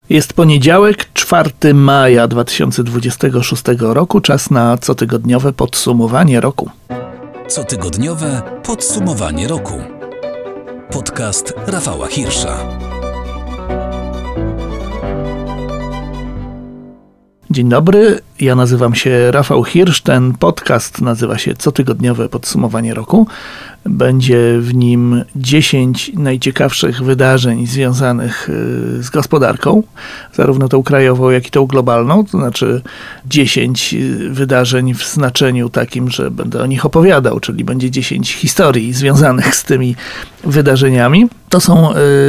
Jest poniedziałek, 4 maja 2026 roku, czas na cotygodniowe podsumowanie roku. Cotygodniowe podsumowanie roku. Podcast Rafała Hirsza. Dzień dobry, ja nazywam się Rafał Hirsz, ten podcast nazywa się Cotygodniowe podsumowanie roku. Będzie w nim 10 najciekawszych wydarzeń związanych z gospodarką, zarówno tą krajową, jak i tą globalną, to znaczy 10 wydarzeń w znaczeniu takim, że będę o nich opowiadał, czyli będzie 10 historii związanych z tymi wydarzeniami. To są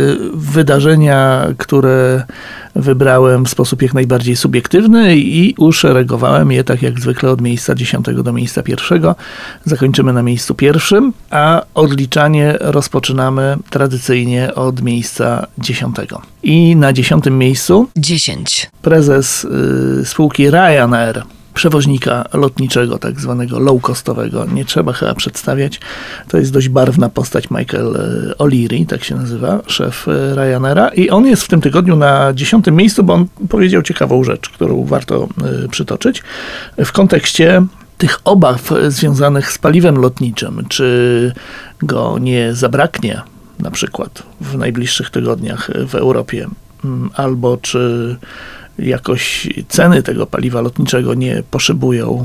wydarzenia, które wybrałem w sposób jak najbardziej subiektywny i uszeregowałem je tak jak zwykle od miejsca 10 do miejsca 1. Zakończymy na miejscu 1, a odliczanie rozpoczynamy tradycyjnie od miejsca 10. I na 10. miejscu 10. Prezes spółki Ryanair, przewoźnika lotniczego, tak zwanego low-costowego. Nie trzeba chyba przedstawiać. To jest dość barwna postać, Michael O'Leary, tak się nazywa, szef Ryanaira. I on jest w tym tygodniu na 10. miejscu, bo on powiedział ciekawą rzecz, którą warto przytoczyć. W kontekście tych obaw związanych z paliwem lotniczym, czy go nie zabraknie na przykład w najbliższych tygodniach w Europie, albo czy jakoś ceny tego paliwa lotniczego nie poszybują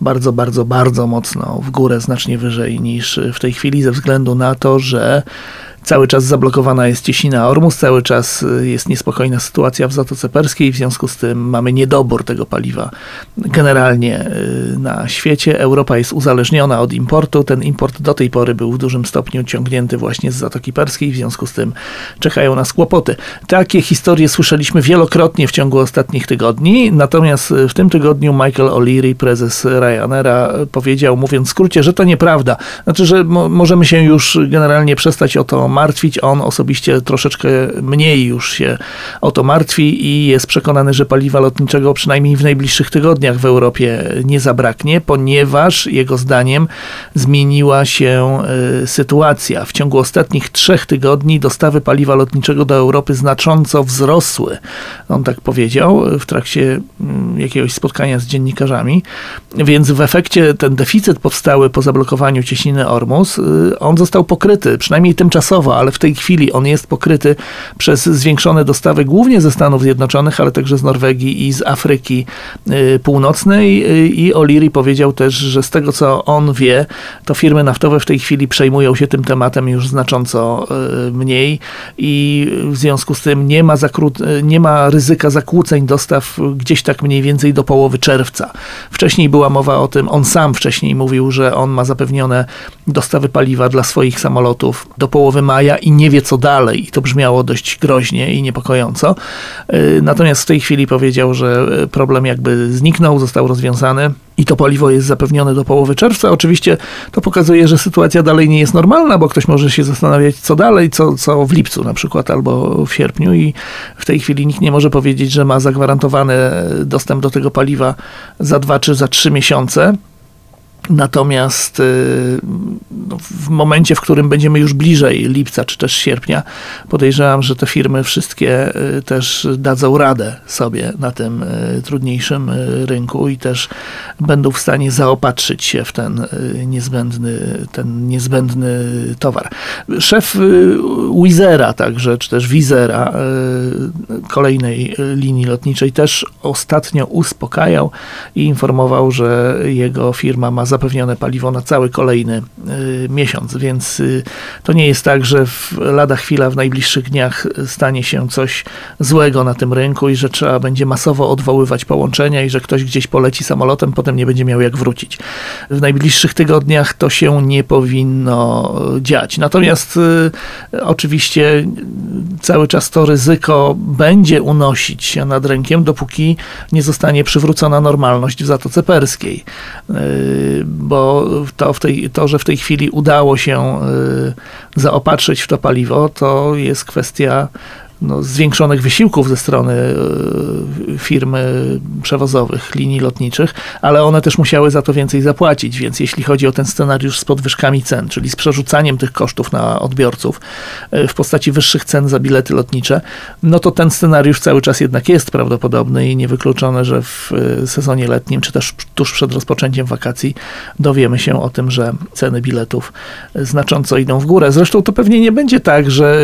bardzo mocno w górę, znacznie wyżej niż w tej chwili, ze względu na to, że cały czas zablokowana jest cieśnina Ormus, cały czas jest niespokojna sytuacja w Zatoce Perskiej, w związku z tym mamy niedobór tego paliwa generalnie na świecie. Europa jest uzależniona od importu. Ten import do tej pory był w dużym stopniu ciągnięty właśnie z Zatoki Perskiej, w związku z tym czekają nas kłopoty. Takie historie słyszeliśmy wielokrotnie w ciągu ostatnich tygodni, natomiast w tym tygodniu Michael O'Leary, prezes Ryanaira, powiedział, mówiąc w skrócie, że to nieprawda. Znaczy, że możemy się już generalnie przestać o to martwić. On osobiście troszeczkę mniej już się o to martwi i jest przekonany, że paliwa lotniczego przynajmniej w najbliższych tygodniach w Europie nie zabraknie, ponieważ jego zdaniem zmieniła się sytuacja. W ciągu ostatnich 3 tygodni dostawy paliwa lotniczego do Europy znacząco wzrosły. On tak powiedział w trakcie jakiegoś spotkania z dziennikarzami, więc w efekcie ten deficyt powstały po zablokowaniu cieśniny Ormus, on został pokryty, przynajmniej tymczasowo, ale w tej chwili on jest pokryty przez zwiększone dostawy głównie ze Stanów Zjednoczonych, ale także z Norwegii i z Afryki Północnej. I O'Leary powiedział też, że z tego co on wie, to firmy naftowe w tej chwili przejmują się tym tematem już znacząco mniej i w związku z tym nie ma ryzyka zakłóceń dostaw gdzieś tak mniej więcej do połowy czerwca. Wcześniej była mowa o tym, on sam wcześniej mówił, że on ma zapewnione dostawy paliwa dla swoich samolotów do połowy maja i nie wie co dalej. I to brzmiało dość groźnie i niepokojąco. Natomiast w tej chwili powiedział, że problem jakby zniknął, został rozwiązany i to paliwo jest zapewnione do połowy czerwca. Oczywiście to pokazuje, że sytuacja dalej nie jest normalna, bo ktoś może się zastanawiać co dalej, co w lipcu na przykład albo w sierpniu i w tej chwili nikt nie może powiedzieć, że ma zagwarantowany dostęp do tego paliwa za 2 czy za 3 miesiące. Natomiast w momencie, w którym będziemy już bliżej lipca czy też sierpnia, podejrzewam, że te firmy wszystkie też dadzą radę sobie na tym trudniejszym rynku i też będą w stanie zaopatrzyć się w ten niezbędny towar. Szef Wizzera także, czy też Wizzera, kolejnej linii lotniczej, też ostatnio uspokajał i informował, że jego firma ma zapewnione paliwo na cały kolejny miesiąc, więc to nie jest tak, że lada chwila w najbliższych dniach stanie się coś złego na tym rynku i że trzeba będzie masowo odwoływać połączenia i że ktoś gdzieś poleci samolotem, potem nie będzie miał jak wrócić. W najbliższych tygodniach to się nie powinno dziać. Natomiast oczywiście cały czas to ryzyko będzie unosić się nad rynkiem, dopóki nie zostanie przywrócona normalność w Zatoce Perskiej. Bo to, że w tej chwili udało się zaopatrzyć w to paliwo, to jest kwestia zwiększonych wysiłków ze strony firm przewozowych, linii lotniczych, ale one też musiały za to więcej zapłacić, więc jeśli chodzi o ten scenariusz z podwyżkami cen, czyli z przerzucaniem tych kosztów na odbiorców w postaci wyższych cen za bilety lotnicze, no to ten scenariusz cały czas jednak jest prawdopodobny i niewykluczone, że w sezonie letnim, czy też tuż przed rozpoczęciem wakacji dowiemy się o tym, że ceny biletów znacząco idą w górę. Zresztą to pewnie nie będzie tak, że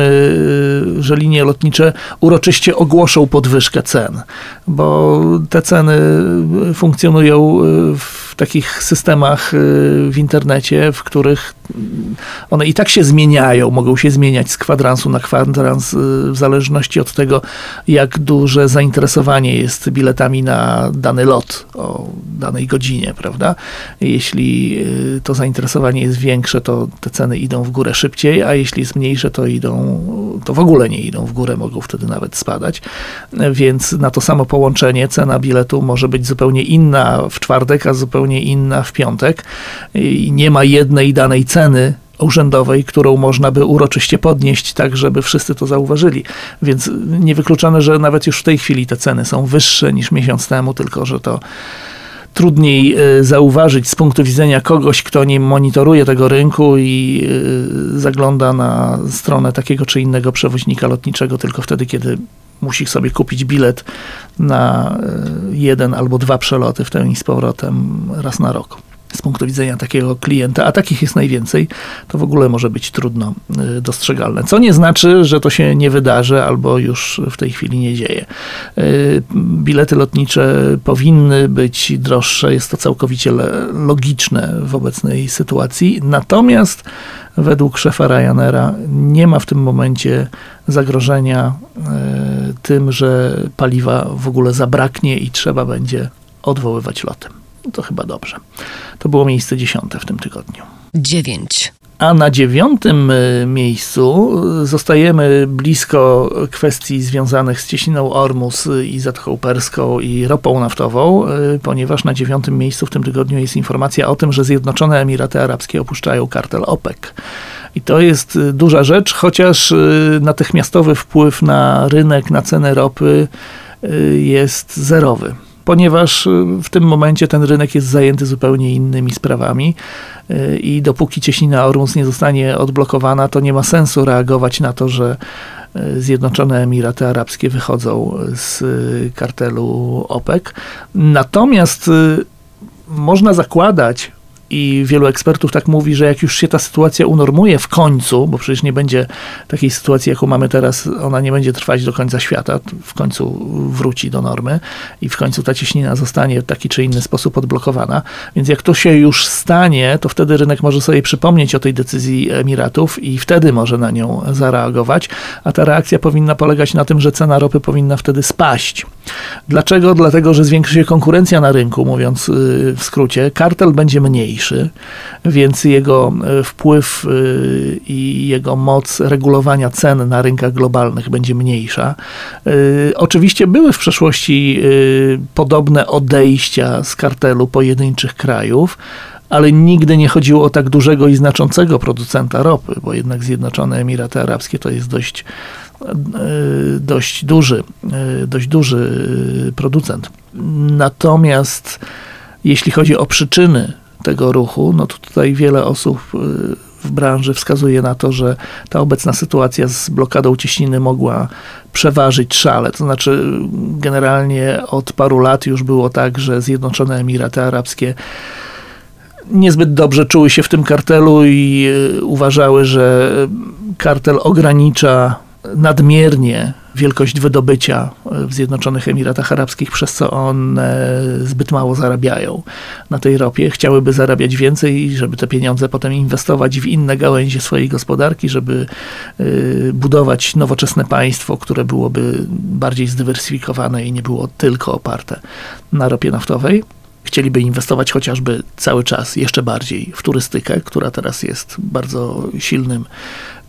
że linie lotnicze uroczyście ogłoszą podwyżkę cen, bo te ceny funkcjonują w takich systemach w internecie, w których one i tak się zmieniają, mogą się zmieniać z kwadransu na kwadrans w zależności od tego, jak duże zainteresowanie jest biletami na dany lot o danej godzinie, prawda? Jeśli to zainteresowanie jest większe, to te ceny idą w górę szybciej, a jeśli jest mniejsze, to w ogóle nie idą w górę, mogą wtedy nawet spadać. Więc na to samo połączenie cena biletu może być zupełnie inna w czwartek, a zupełnie inna w piątek. I nie ma jednej danej ceny urzędowej, którą można by uroczyście podnieść tak, żeby wszyscy to zauważyli. Więc niewykluczone, że nawet już w tej chwili te ceny są wyższe niż miesiąc temu, tylko że to trudniej zauważyć z punktu widzenia kogoś, kto nie monitoruje tego rynku i zagląda na stronę takiego czy innego przewoźnika lotniczego tylko wtedy, kiedy musi sobie kupić bilet na 1 albo 2 przeloty w tę i z powrotem raz na rok. Z punktu widzenia takiego klienta, a takich jest najwięcej, to w ogóle może być trudno dostrzegalne. Co nie znaczy, że to się nie wydarzy albo już w tej chwili nie dzieje. Bilety lotnicze powinny być droższe, jest to całkowicie logiczne w obecnej sytuacji, natomiast według szefa Ryanaira nie ma w tym momencie zagrożenia tym, że paliwa w ogóle zabraknie i trzeba będzie odwoływać loty. To chyba dobrze. To było miejsce 10 w tym tygodniu. 9. A na 9 miejscu zostajemy blisko kwestii związanych z cieśniną Ormus i Zatoką Perską i ropą naftową, ponieważ na 9 miejscu w tym tygodniu jest informacja o tym, że Zjednoczone Emiraty Arabskie opuszczają kartel OPEC. I to jest duża rzecz, chociaż natychmiastowy wpływ na rynek, na cenę ropy jest zerowy. Ponieważ w tym momencie ten rynek jest zajęty zupełnie innymi sprawami i dopóki cieśnina Ormus nie zostanie odblokowana, to nie ma sensu reagować na to, że Zjednoczone Emiraty Arabskie wychodzą z kartelu OPEC. Natomiast można zakładać, i wielu ekspertów tak mówi, że jak już się ta sytuacja unormuje w końcu, bo przecież nie będzie takiej sytuacji, jaką mamy teraz, ona nie będzie trwać do końca świata, w końcu wróci do normy i w końcu ta cieśnina zostanie w taki czy inny sposób odblokowana. Więc jak to się już stanie, to wtedy rynek może sobie przypomnieć o tej decyzji Emiratów i wtedy może na nią zareagować, a ta reakcja powinna polegać na tym, że cena ropy powinna wtedy spaść. Dlaczego? Dlatego, że zwiększy się konkurencja na rynku, mówiąc w skrócie. Kartel będzie mniejszy, więc jego wpływ i jego moc regulowania cen na rynkach globalnych będzie mniejsza. Oczywiście były w przeszłości podobne odejścia z kartelu pojedynczych krajów, ale nigdy nie chodziło o tak dużego i znaczącego producenta ropy, bo jednak Zjednoczone Emiraty Arabskie to jest dość duży producent. Natomiast jeśli chodzi o przyczyny tego ruchu, no to tutaj wiele osób w branży wskazuje na to, że ta obecna sytuacja z blokadą cieśniny mogła przeważyć szale. To znaczy generalnie od paru lat już było tak, że Zjednoczone Emiraty Arabskie niezbyt dobrze czuły się w tym kartelu i uważały, że kartel ogranicza nadmiernie wielkość wydobycia w Zjednoczonych Emiratach Arabskich, przez co one zbyt mało zarabiają na tej ropie. Chciałyby zarabiać więcej, żeby te pieniądze potem inwestować w inne gałęzie swojej gospodarki, żeby budować nowoczesne państwo, które byłoby bardziej zdywersyfikowane i nie było tylko oparte na ropie naftowej. Chcieliby inwestować chociażby cały czas jeszcze bardziej w turystykę, która teraz jest bardzo silnym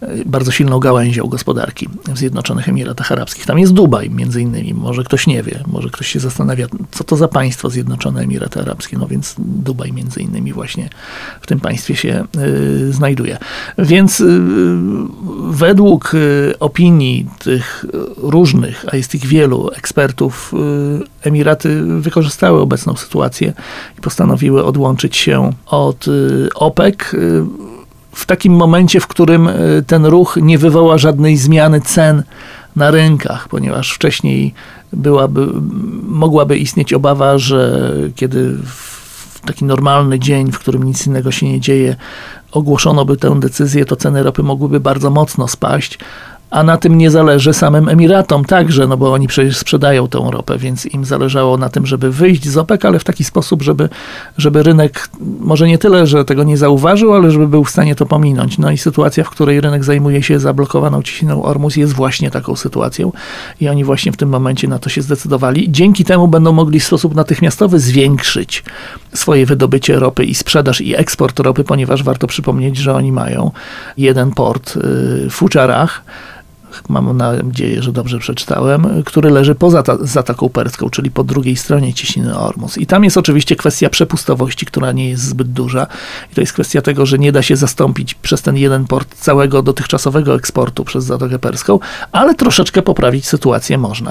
bardzo silną gałęzią gospodarki w Zjednoczonych Emiratach Arabskich. Tam jest Dubaj między innymi. Może ktoś nie wie, może ktoś się zastanawia, co to za państwo Zjednoczone Emiraty Arabskie. No więc Dubaj między innymi właśnie w tym państwie się znajduje. Więc według opinii tych różnych, a jest ich wielu ekspertów, Emiraty wykorzystały obecną sytuację i postanowiły odłączyć się od OPEC w takim momencie, w którym ten ruch nie wywoła żadnej zmiany cen na rynkach, ponieważ wcześniej mogłaby istnieć obawa, że kiedy w taki normalny dzień, w którym nic innego się nie dzieje, ogłoszono by tę decyzję, to ceny ropy mogłyby bardzo mocno spaść, a na tym nie zależy samym Emiratom także, no bo oni przecież sprzedają tą ropę, więc im zależało na tym, żeby wyjść z OPEC, ale w taki sposób, żeby rynek może nie tyle, że tego nie zauważył, ale żeby był w stanie to pominąć. No i sytuacja, w której rynek zajmuje się zablokowaną cieśniną Ormus, jest właśnie taką sytuacją i oni właśnie w tym momencie na to się zdecydowali. Dzięki temu będą mogli w sposób natychmiastowy zwiększyć swoje wydobycie ropy i sprzedaż i eksport ropy, ponieważ warto przypomnieć, że oni mają jeden port w Fudżarach, mam nadzieję, że dobrze przeczytałem, który leży poza Zatoką Perską, czyli po drugiej stronie cieśniny Ormus. I tam jest oczywiście kwestia przepustowości, która nie jest zbyt duża. I to jest kwestia tego, że nie da się zastąpić przez ten jeden port całego dotychczasowego eksportu przez Zatokę Perską, ale troszeczkę poprawić sytuację można,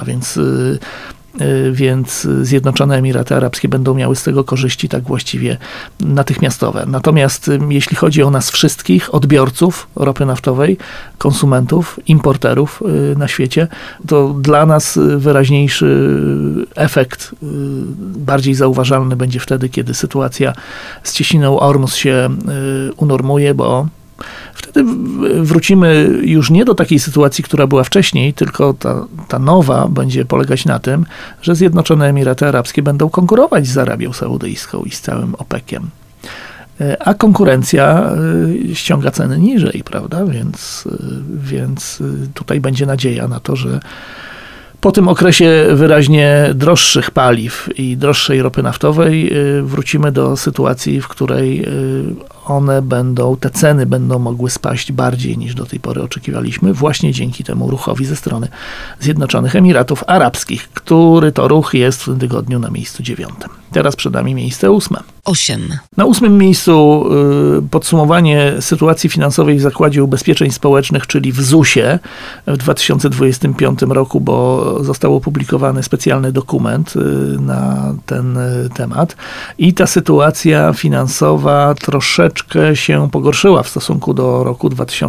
więc Zjednoczone Emiraty Arabskie będą miały z tego korzyści tak właściwie natychmiastowe. Natomiast jeśli chodzi o nas wszystkich, odbiorców ropy naftowej, konsumentów, importerów na świecie, to dla nas wyraźniejszy efekt, bardziej zauważalny będzie wtedy, kiedy sytuacja z cieśniną Ormus się unormuje, bo wtedy wrócimy już nie do takiej sytuacji, która była wcześniej, tylko ta nowa będzie polegać na tym, że Zjednoczone Emiraty Arabskie będą konkurować z Arabią Saudyjską i z całym OPEC-iem. A konkurencja ściąga ceny niżej, prawda? Więc tutaj będzie nadzieja na to, że po tym okresie wyraźnie droższych paliw i droższej ropy naftowej wrócimy do sytuacji, w której te ceny będą mogły spaść bardziej niż do tej pory oczekiwaliśmy, właśnie dzięki temu ruchowi ze strony Zjednoczonych Emiratów Arabskich, który to ruch jest w tym tygodniu na miejscu 9. Teraz przed nami miejsce 8. Na 8 miejscu podsumowanie sytuacji finansowej w Zakładzie Ubezpieczeń Społecznych, czyli w ZUS-ie w 2025 roku, bo został opublikowany specjalny dokument na ten temat i ta sytuacja finansowa troszeczkę się pogorszyła w stosunku do roku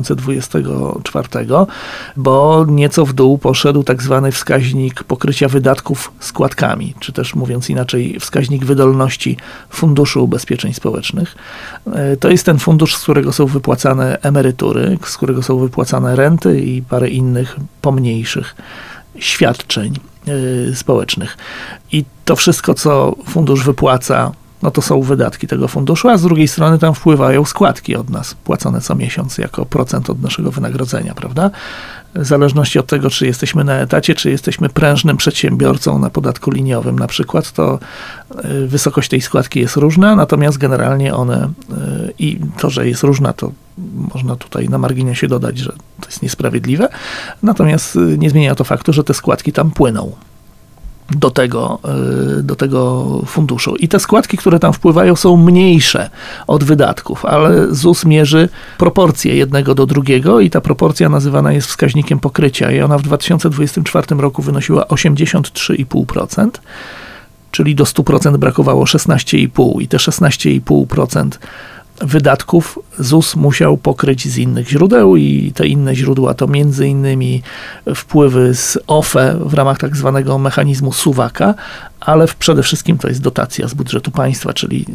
2024, bo nieco w dół poszedł tak zwany wskaźnik pokrycia wydatków składkami, czy też mówiąc inaczej wskaźnik wydolności Funduszu Ubezpieczeń Społecznych. To jest ten fundusz, z którego są wypłacane emerytury, z którego są wypłacane renty i parę innych pomniejszych świadczeń społecznych. I to wszystko, co fundusz wypłaca, no to są wydatki tego funduszu, a z drugiej strony tam wpływają składki od nas, płacone co miesiąc jako procent od naszego wynagrodzenia, prawda? W zależności od tego, czy jesteśmy na etacie, czy jesteśmy prężnym przedsiębiorcą na podatku liniowym na przykład, to wysokość tej składki jest różna, natomiast generalnie one i to, że jest różna, to można tutaj na marginesie dodać, że to jest niesprawiedliwe, natomiast nie zmienia to faktu, że te składki tam płyną do tego funduszu. I te składki, które tam wpływają, są mniejsze od wydatków, ale ZUS mierzy proporcje jednego do drugiego i ta proporcja nazywana jest wskaźnikiem pokrycia i ona w 2024 roku wynosiła 83,5%, czyli do 100% brakowało 16,5% i te 16,5% wydatków ZUS musiał pokryć z innych źródeł i te inne źródła to między innymi wpływy z OFE w ramach tak zwanego mechanizmu suwaka, ale przede wszystkim to jest dotacja z budżetu państwa, czyli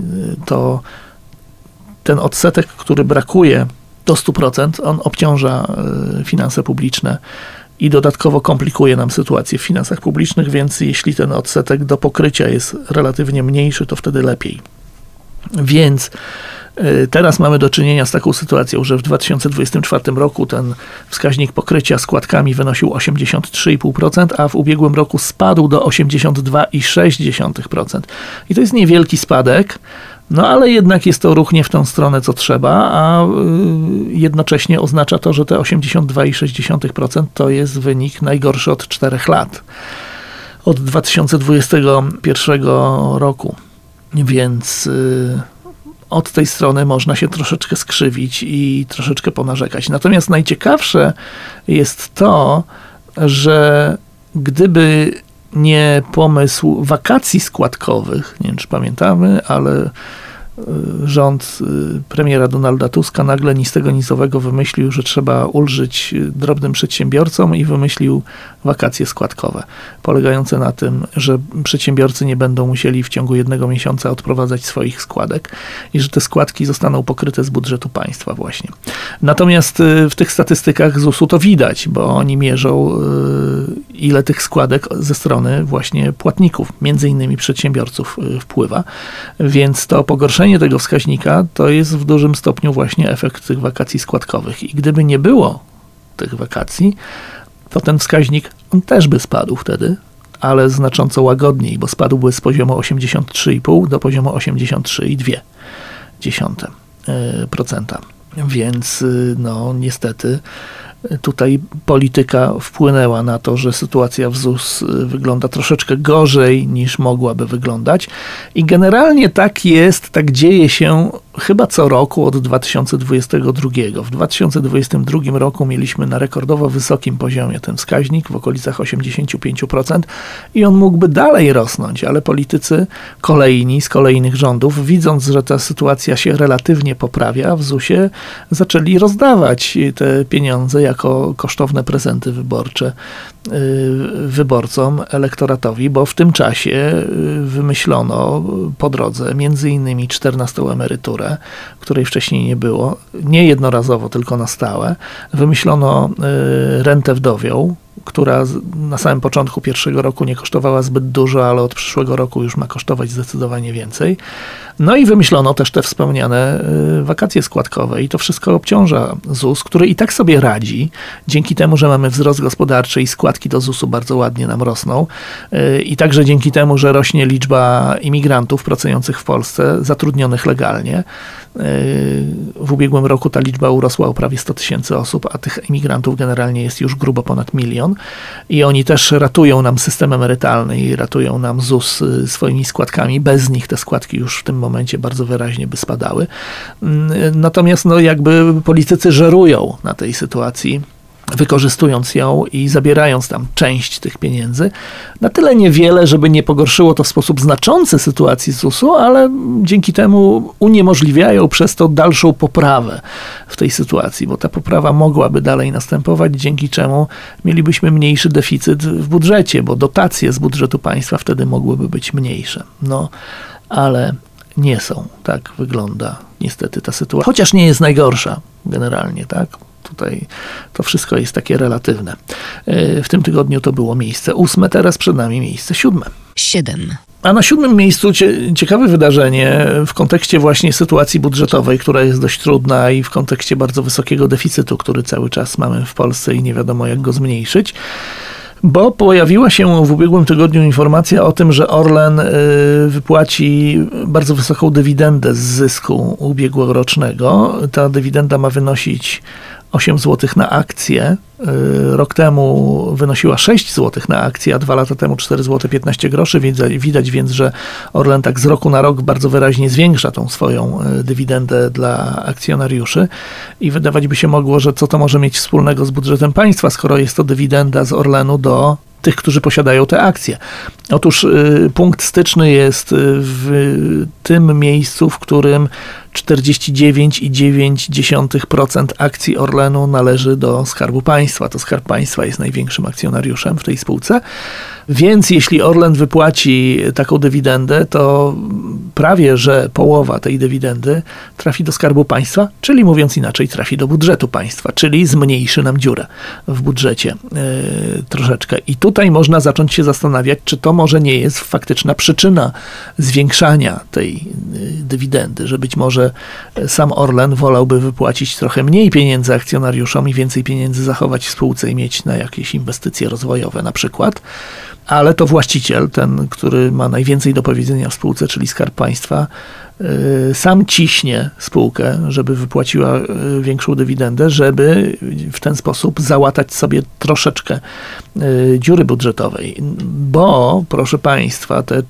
ten odsetek, który brakuje do 100%, on obciąża finanse publiczne i dodatkowo komplikuje nam sytuację w finansach publicznych, więc jeśli ten odsetek do pokrycia jest relatywnie mniejszy, to wtedy lepiej. Więc teraz mamy do czynienia z taką sytuacją, że w 2024 roku ten wskaźnik pokrycia składkami wynosił 83,5%, a w ubiegłym roku spadł do 82,6%. I to jest niewielki spadek, No ale jednak jest to ruch nie w tą stronę, co trzeba, a jednocześnie oznacza to, że te 82,6% to jest wynik najgorszy od 4 lat. Od 2021 roku. Więc od tej strony można się troszeczkę skrzywić i troszeczkę ponarzekać. Natomiast najciekawsze jest to, że gdyby nie pomysł wakacji składkowych, nie wiem czy pamiętamy, ale rząd premiera Donalda Tuska nagle ni z tego ni z owego wymyślił, że trzeba ulżyć drobnym przedsiębiorcom i wymyślił wakacje składkowe, polegające na tym, że przedsiębiorcy nie będą musieli w ciągu 1 miesiąca odprowadzać swoich składek i że te składki zostaną pokryte z budżetu państwa właśnie. Natomiast w tych statystykach ZUS-u to widać, bo oni mierzą ile tych składek ze strony właśnie płatników, między innymi przedsiębiorców wpływa, więc to pogorszenie tego wskaźnika to jest w dużym stopniu właśnie efekt tych wakacji składkowych. I gdyby nie było tych wakacji, to ten wskaźnik on też by spadł wtedy, ale znacząco łagodniej, bo spadłby z poziomu 83,5 do poziomu 83,2%. Więc no niestety tutaj polityka wpłynęła na to, że sytuacja w ZUS wygląda troszeczkę gorzej niż mogłaby wyglądać i generalnie tak jest, tak dzieje się chyba co roku od 2022. W 2022 roku mieliśmy na rekordowo wysokim poziomie ten wskaźnik w okolicach 85% i on mógłby dalej rosnąć, ale politycy kolejni z kolejnych rządów, widząc, że ta sytuacja się relatywnie poprawia w ZUS-ie, zaczęli rozdawać te pieniądze jako kosztowne prezenty wyborcze wyborcom, elektoratowi, bo w tym czasie wymyślono po drodze między innymi 14. emeryturę, której wcześniej nie było, nie jednorazowo, tylko na stałe. Wymyślono rentę wdowią, która na samym początku pierwszego roku nie kosztowała zbyt dużo, ale od przyszłego roku już ma kosztować zdecydowanie więcej. No i wymyślono też te wspomniane wakacje składkowe i to wszystko obciąża ZUS, który i tak sobie radzi, dzięki temu, że mamy wzrost gospodarczy i składki do ZUS-u bardzo ładnie nam rosną i także dzięki temu, że rośnie liczba imigrantów pracujących w Polsce, zatrudnionych legalnie. W ubiegłym roku ta liczba urosła o prawie 100 000 osób, a tych imigrantów generalnie jest już grubo ponad 1 000 000 i oni też ratują nam system emerytalny i ratują nam ZUS swoimi składkami. Bez nich te składki już w tym momencie bardzo wyraźnie by spadały. Natomiast no jakby politycy żerują na tej sytuacji, wykorzystując ją i zabierając tam część tych pieniędzy. Na tyle niewiele, żeby nie pogorszyło to w sposób znaczący sytuacji ZUS-u, ale dzięki temu uniemożliwiają przez to dalszą poprawę w tej sytuacji, bo ta poprawa mogłaby dalej następować, dzięki czemu mielibyśmy mniejszy deficyt w budżecie, bo dotacje z budżetu państwa wtedy mogłyby być mniejsze. No, ale nie są. Tak wygląda niestety ta sytuacja. Chociaż nie jest najgorsza generalnie, tak? Tutaj to wszystko jest takie relatywne. W tym tygodniu to było miejsce 8, teraz przed nami miejsce 7. 7. A na 7 miejscu ciekawe wydarzenie w kontekście właśnie sytuacji budżetowej, która jest dość trudna i w kontekście bardzo wysokiego deficytu, który cały czas mamy w Polsce i nie wiadomo jak go zmniejszyć. Bo pojawiła się w ubiegłym tygodniu informacja o tym, że Orlen wypłaci bardzo wysoką dywidendę z zysku ubiegłorocznego. Ta dywidenda ma wynosić 8 zł na akcję. Rok temu wynosiła 6 zł na akcję, a 2 lata temu 4 zł 15 groszy. Widać więc, że Orlen tak z roku na rok bardzo wyraźnie zwiększa tą swoją dywidendę dla akcjonariuszy i wydawać by się mogło, że co to może mieć wspólnego z budżetem państwa, skoro jest to dywidenda z Orlenu do tych, którzy posiadają te akcje. Otóż punkt styczny jest w tym miejscu, w którym 49,9% akcji Orlenu należy do Skarbu Państwa. To Skarb Państwa jest największym akcjonariuszem w tej spółce. Więc jeśli Orlen wypłaci taką dywidendę, to prawie że połowa tej dywidendy trafi do Skarbu Państwa, czyli mówiąc inaczej, trafi do budżetu państwa, czyli zmniejszy nam dziurę w budżecie troszeczkę. I tutaj można zacząć się zastanawiać, czy to może nie jest faktyczna przyczyna zwiększania tej dywidendy, że być może sam Orlen wolałby wypłacić trochę mniej pieniędzy akcjonariuszom i więcej pieniędzy zachować w spółce i mieć na jakieś inwestycje rozwojowe na przykład. ale to właściciel, ten, który ma najwięcej do powiedzenia w spółce, czyli Skarb Państwa, sam ciśnie spółkę, żeby wypłaciła większą dywidendę, żeby w ten sposób załatać sobie troszeczkę dziury budżetowej. Bo, proszę Państwa, te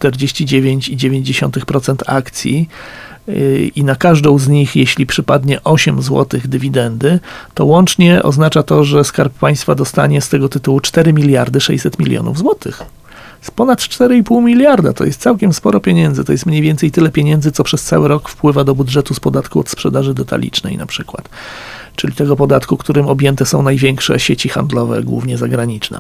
49,9% akcji i na każdą z nich, jeśli przypadnie 8 zł dywidendy, to łącznie oznacza to, że Skarb Państwa dostanie z tego tytułu 4 miliardy 600 milionów złotych. Z ponad 4,5 miliarda, to jest całkiem sporo pieniędzy, to jest mniej więcej tyle pieniędzy, co przez cały rok wpływa do budżetu z podatku od sprzedaży detalicznej na przykład, czyli tego podatku, którym objęte są największe sieci handlowe, głównie zagraniczne.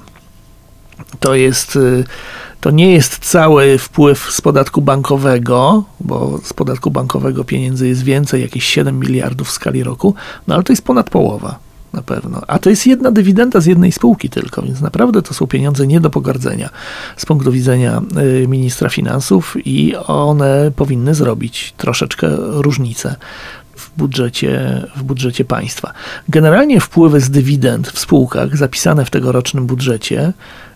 To nie jest cały wpływ z podatku bankowego, bo z podatku bankowego pieniędzy jest więcej, jakieś 7 miliardów w skali roku, no ale to jest ponad połowa. Na pewno. A to jest jedna dywidenda z jednej spółki tylko, więc naprawdę to są pieniądze nie do pogardzenia z punktu widzenia ministra finansów i one powinny zrobić troszeczkę różnicę w budżecie państwa. Generalnie wpływy z dywidend w spółkach zapisane w tegorocznym budżecie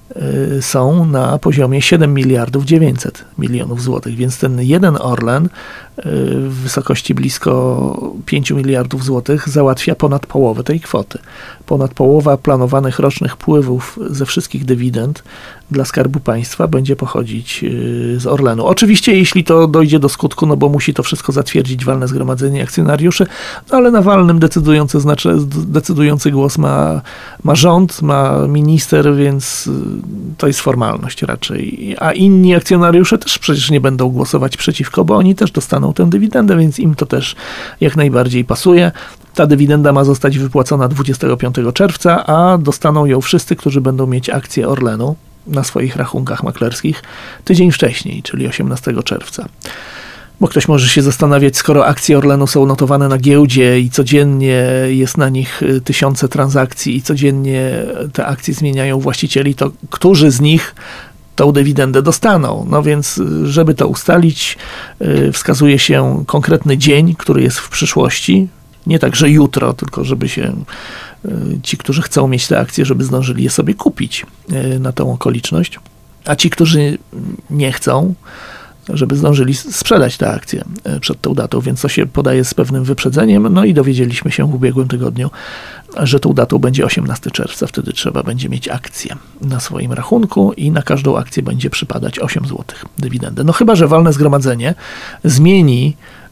są na poziomie 7 miliardów 900 milionów złotych, więc ten jeden Orlen w wysokości blisko 5 miliardów złotych załatwia ponad połowę tej kwoty. Ponad połowa planowanych rocznych wpływów ze wszystkich dywidend dla Skarbu Państwa będzie pochodzić z Orlenu. Oczywiście jeśli to dojdzie do skutku, no bo musi to wszystko zatwierdzić walne zgromadzenie akcjonariuszy, no ale na walnym decydujący głos ma rząd, ma minister, więc to jest formalność raczej. A inni akcjonariusze też przecież nie będą głosować przeciwko, bo oni też dostaną tę dywidendę, więc im to też jak najbardziej pasuje. Ta dywidenda ma zostać wypłacona 25 czerwca, a dostaną ją wszyscy, którzy będą mieć akcje Orlenu na swoich rachunkach maklerskich tydzień wcześniej, czyli 18 czerwca. Bo ktoś może się zastanawiać, skoro akcje Orlenu są notowane na giełdzie i codziennie jest na nich tysiące transakcji i codziennie te akcje zmieniają właścicieli, to którzy z nich tą dywidendę dostaną? No więc, żeby to ustalić, wskazuje się konkretny dzień, który jest w przyszłości. Nie tak, że jutro, tylko żeby się ci, którzy chcą mieć te akcje, żeby zdążyli je sobie kupić na tą okoliczność, a ci, którzy nie chcą, żeby zdążyli sprzedać te akcje przed tą datą, więc to się podaje z pewnym wyprzedzeniem. No i dowiedzieliśmy się w ubiegłym tygodniu, że tą datą będzie 18 czerwca. Wtedy trzeba będzie mieć akcję na swoim rachunku i na każdą akcję będzie przypadać 8 zł dywidendy. No chyba że walne zgromadzenie zmieni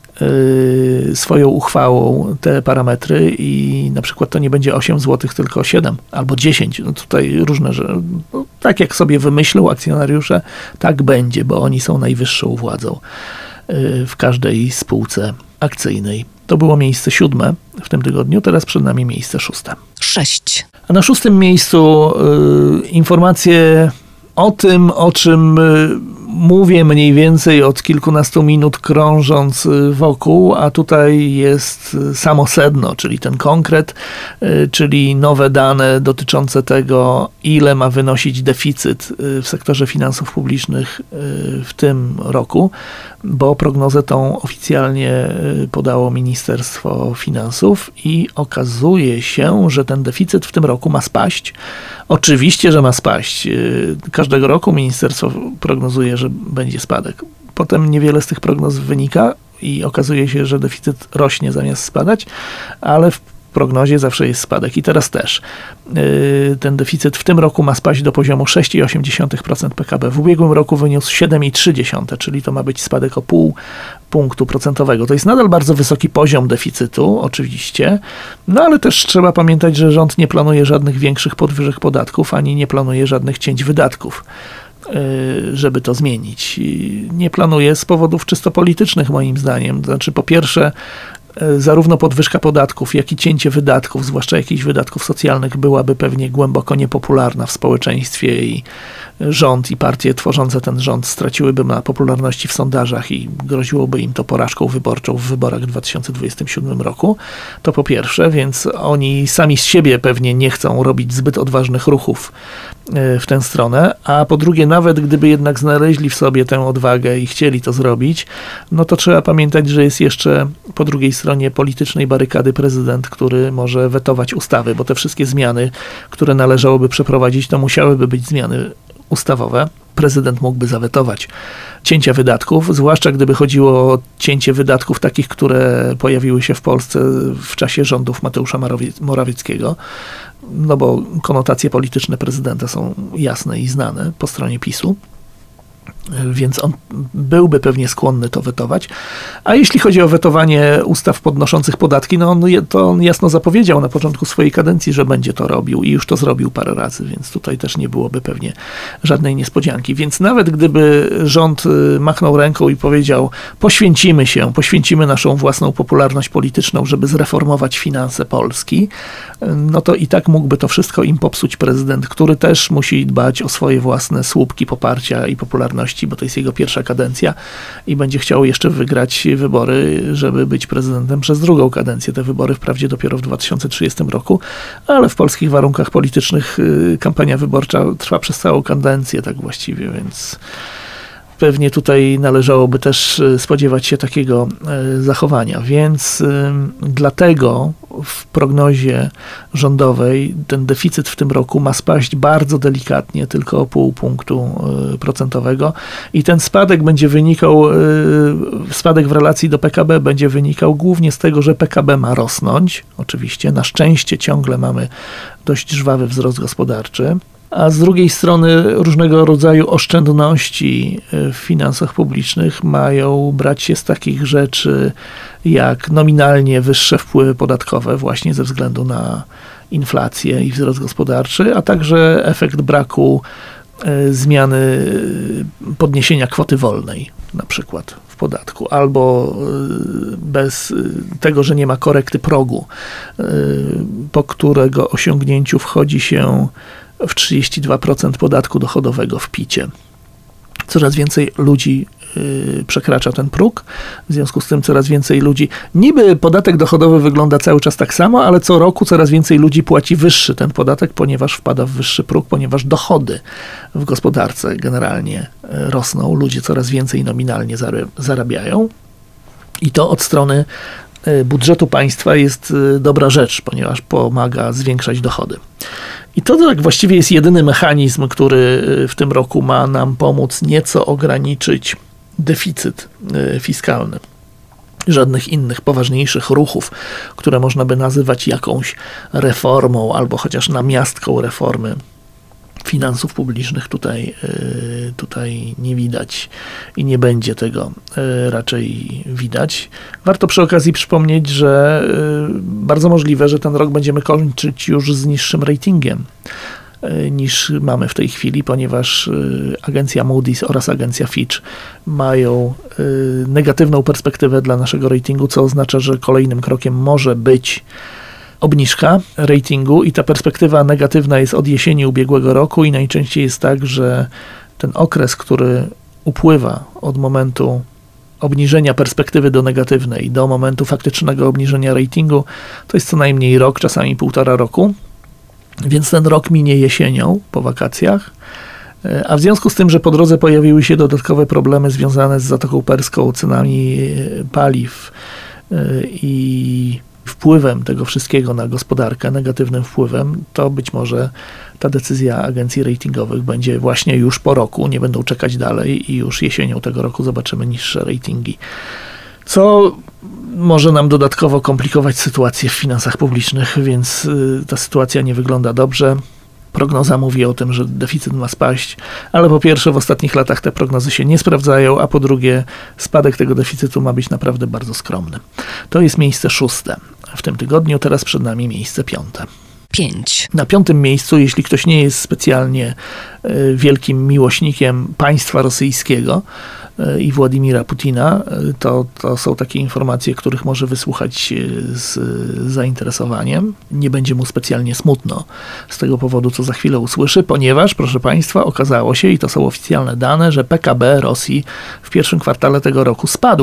swoją uchwałą te parametry i na przykład to nie będzie 8 zł, tylko 7 albo 10. No tutaj różne, że no, tak jak sobie wymyślą akcjonariusze, tak będzie, bo oni są najwyższą władzą w każdej spółce akcyjnej. To było miejsce 7 w tym tygodniu, teraz przed nami miejsce 6. A na 6 miejscu informacje o tym, o czym mówię mniej więcej od kilkunastu minut krążąc wokół, a tutaj jest samo sedno, czyli ten konkret, czyli nowe dane dotyczące tego, ile ma wynosić deficyt w sektorze finansów publicznych w tym roku, bo prognozę tą oficjalnie podało Ministerstwo Finansów i okazuje się, że ten deficyt w tym roku ma spaść. Oczywiście, że ma spaść. Każdego roku ministerstwo prognozuje, że będzie spadek. Potem niewiele z tych prognoz wynika i okazuje się, że deficyt rośnie zamiast spadać, ale w prognozie zawsze jest spadek i teraz też. Ten deficyt w tym roku ma spaść do poziomu 6,8% PKB. W ubiegłym roku wyniósł 7,3%, czyli to ma być spadek o 0,5 punktu procentowego. To jest nadal bardzo wysoki poziom deficytu, oczywiście, no ale też trzeba pamiętać, że rząd nie planuje żadnych większych podwyżek podatków, ani nie planuje żadnych cięć wydatków, żeby to zmienić. Nie planuje z powodów czysto politycznych, moim zdaniem. To znaczy, po pierwsze, zarówno podwyżka podatków, jak i cięcie wydatków, zwłaszcza jakichś wydatków socjalnych, byłaby pewnie głęboko niepopularna w społeczeństwie i rząd i partie tworzące ten rząd straciłyby na popularności w sondażach i groziłoby im to porażką wyborczą w wyborach w 2027 roku. To po pierwsze, więc oni sami z siebie pewnie nie chcą robić zbyt odważnych ruchów w tę stronę, a po drugie, nawet gdyby jednak znaleźli w sobie tę odwagę i chcieli to zrobić, no to trzeba pamiętać, że jest jeszcze po drugiej stronie politycznej barykady prezydent, który może wetować ustawy, bo te wszystkie zmiany, które należałoby przeprowadzić, to musiałyby być zmiany ustawowe. Prezydent mógłby zawetować cięcia wydatków, zwłaszcza gdyby chodziło o cięcie wydatków takich, które pojawiły się w Polsce w czasie rządów Mateusza Morawieckiego, no bo konotacje polityczne prezydenta są jasne i znane po stronie PiS-u. Więc on byłby pewnie skłonny to wetować. A jeśli chodzi o wetowanie ustaw podnoszących podatki, no on jasno zapowiedział na początku swojej kadencji, że będzie to robił i już to zrobił parę razy, więc tutaj też nie byłoby pewnie żadnej niespodzianki. Więc nawet gdyby rząd machnął ręką i powiedział, poświęcimy naszą własną popularność polityczną, żeby zreformować finanse Polski, no to i tak mógłby to wszystko im popsuć prezydent, który też musi dbać o swoje własne słupki poparcia i popularności, bo to jest jego pierwsza kadencja i będzie chciał jeszcze wygrać wybory, żeby być prezydentem przez drugą kadencję. Te wybory wprawdzie dopiero w 2030 roku, ale w polskich warunkach politycznych kampania wyborcza trwa przez całą kadencję, tak właściwie, więc pewnie tutaj należałoby też spodziewać się takiego zachowania, więc dlatego w prognozie rządowej ten deficyt w tym roku ma spaść bardzo delikatnie, tylko o 0,5 punktu procentowego i ten spadek będzie wynikał, spadek w relacji do PKB będzie wynikał głównie z tego, że PKB ma rosnąć, oczywiście, na szczęście ciągle mamy dość żwawy wzrost gospodarczy, a z drugiej strony różnego rodzaju oszczędności w finansach publicznych mają brać się z takich rzeczy jak nominalnie wyższe wpływy podatkowe właśnie ze względu na inflację i wzrost gospodarczy, a także efekt braku zmiany podniesienia kwoty wolnej na przykład w podatku, albo bez tego, że nie ma korekty progu, po którego osiągnięciu wchodzi się w 32% podatku dochodowego w PIT-cie. Coraz więcej ludzi przekracza ten próg, w związku z tym coraz więcej ludzi, niby podatek dochodowy wygląda cały czas tak samo, ale co roku coraz więcej ludzi płaci wyższy ten podatek, ponieważ wpada w wyższy próg, ponieważ dochody w gospodarce generalnie rosną, ludzie coraz więcej nominalnie zarabiają i to od strony budżetu państwa jest dobra rzecz, ponieważ pomaga zwiększać dochody. I to tak właściwie jest jedyny mechanizm, który w tym roku ma nam pomóc nieco ograniczyć deficyt fiskalny. Żadnych innych poważniejszych ruchów, które można by nazywać jakąś reformą albo chociaż namiastką reformy finansów publicznych tutaj nie widać i nie będzie tego raczej widać. Warto przy okazji przypomnieć, że bardzo możliwe, że ten rok będziemy kończyć już z niższym ratingiem niż mamy w tej chwili, ponieważ agencja Moody's oraz agencja Fitch mają negatywną perspektywę dla naszego ratingu, co oznacza, że kolejnym krokiem może być obniżka ratingu i ta perspektywa negatywna jest od jesieni ubiegłego roku i najczęściej jest tak, że ten okres, który upływa od momentu obniżenia perspektywy do negatywnej do momentu faktycznego obniżenia ratingu, to jest co najmniej rok, czasami 1,5 roku, więc ten rok minie jesienią po wakacjach, a w związku z tym, że po drodze pojawiły się dodatkowe problemy związane z Zatoką Perską, cenami paliw i wpływem tego wszystkiego na gospodarkę, negatywnym wpływem, to być może ta decyzja agencji ratingowych będzie właśnie już po roku, nie będą czekać dalej i już jesienią tego roku zobaczymy niższe ratingi. Co może nam dodatkowo komplikować sytuację w finansach publicznych, więc ta sytuacja nie wygląda dobrze. Prognoza mówi o tym, że deficyt ma spaść, ale po pierwsze w ostatnich latach te prognozy się nie sprawdzają, a po drugie spadek tego deficytu ma być naprawdę bardzo skromny. To jest miejsce 6 w tym tygodniu, teraz przed nami miejsce 5. Na 5. miejscu, jeśli ktoś nie jest specjalnie wielkim miłośnikiem państwa rosyjskiego i Władimira Putina, to są takie informacje, których może wysłuchać z zainteresowaniem. Nie będzie mu specjalnie smutno z tego powodu, co za chwilę usłyszy, ponieważ, proszę Państwa, okazało się, i to są oficjalne dane, że PKB Rosji w pierwszym kwartale tego roku spadł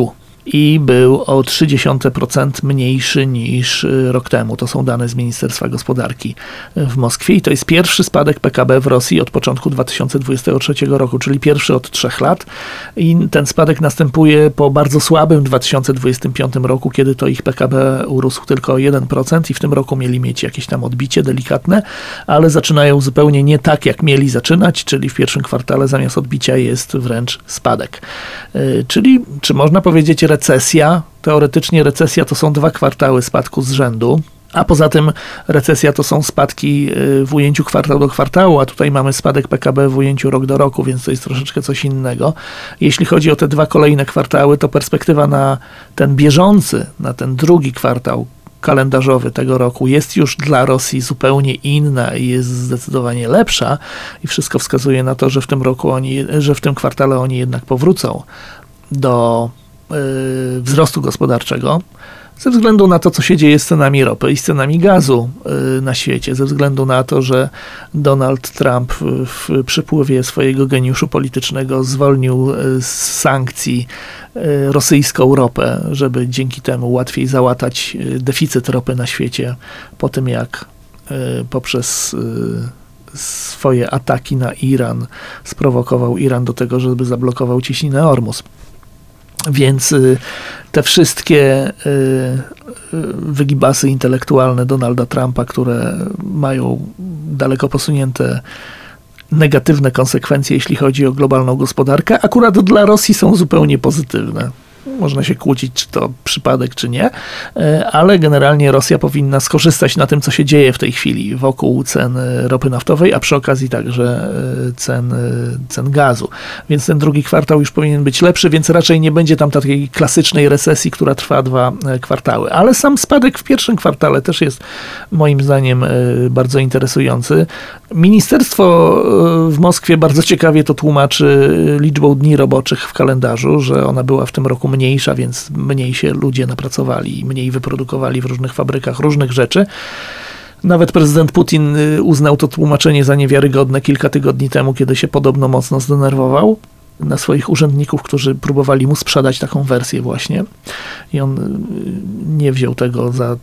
i był o 0,3% mniejszy niż rok temu. To są dane z Ministerstwa Gospodarki w Moskwie i to jest pierwszy spadek PKB w Rosji od początku 2023 roku, czyli pierwszy od 3 lat i ten spadek następuje po bardzo słabym 2025 roku, kiedy to ich PKB urósł tylko o 1% i w tym roku mieli mieć jakieś tam odbicie delikatne, ale zaczynają zupełnie nie tak, jak mieli zaczynać, czyli w pierwszym kwartale zamiast odbicia jest wręcz spadek. Czyli, czy można powiedzieć recesja? Teoretycznie recesja to są 2 kwartały spadku z rzędu, a poza tym recesja to są spadki w ujęciu kwartał do kwartału, a tutaj mamy spadek PKB w ujęciu rok do roku, więc to jest troszeczkę coś innego. Jeśli chodzi o te 2 kolejne kwartały, to perspektywa na ten bieżący, na ten drugi kwartał kalendarzowy tego roku jest już dla Rosji zupełnie inna i jest zdecydowanie lepsza i wszystko wskazuje na to, że w tym kwartale oni jednak powrócą do wzrostu gospodarczego ze względu na to, co się dzieje z cenami ropy i z cenami gazu na świecie, ze względu na to, że Donald Trump w przypływie swojego geniuszu politycznego zwolnił z sankcji rosyjską ropę, żeby dzięki temu łatwiej załatać deficyt ropy na świecie po tym, jak poprzez swoje ataki na Iran sprowokował Iran do tego, żeby zablokował cieśninę Ormus. Więc te wszystkie wygibasy intelektualne Donalda Trumpa, które mają daleko posunięte negatywne konsekwencje, jeśli chodzi o globalną gospodarkę, akurat dla Rosji są zupełnie pozytywne. Można się kłócić, czy to przypadek, czy nie, ale generalnie Rosja powinna skorzystać na tym, co się dzieje w tej chwili wokół cen ropy naftowej, a przy okazji także cen gazu. Więc ten drugi kwartał już powinien być lepszy, więc raczej nie będzie tam takiej klasycznej recesji, która trwa 2 kwartały. Ale sam spadek w pierwszym kwartale też jest moim zdaniem bardzo interesujący. Ministerstwo w Moskwie bardzo ciekawie to tłumaczy liczbą dni roboczych w kalendarzu, że ona była w tym roku mniejsza, więc mniej się ludzie napracowali, mniej wyprodukowali w różnych fabrykach różnych rzeczy. Nawet prezydent Putin uznał to tłumaczenie za niewiarygodne kilka tygodni temu, kiedy się podobno mocno zdenerwował na swoich urzędników, którzy próbowali mu sprzedać taką wersję właśnie i on nie wziął tego za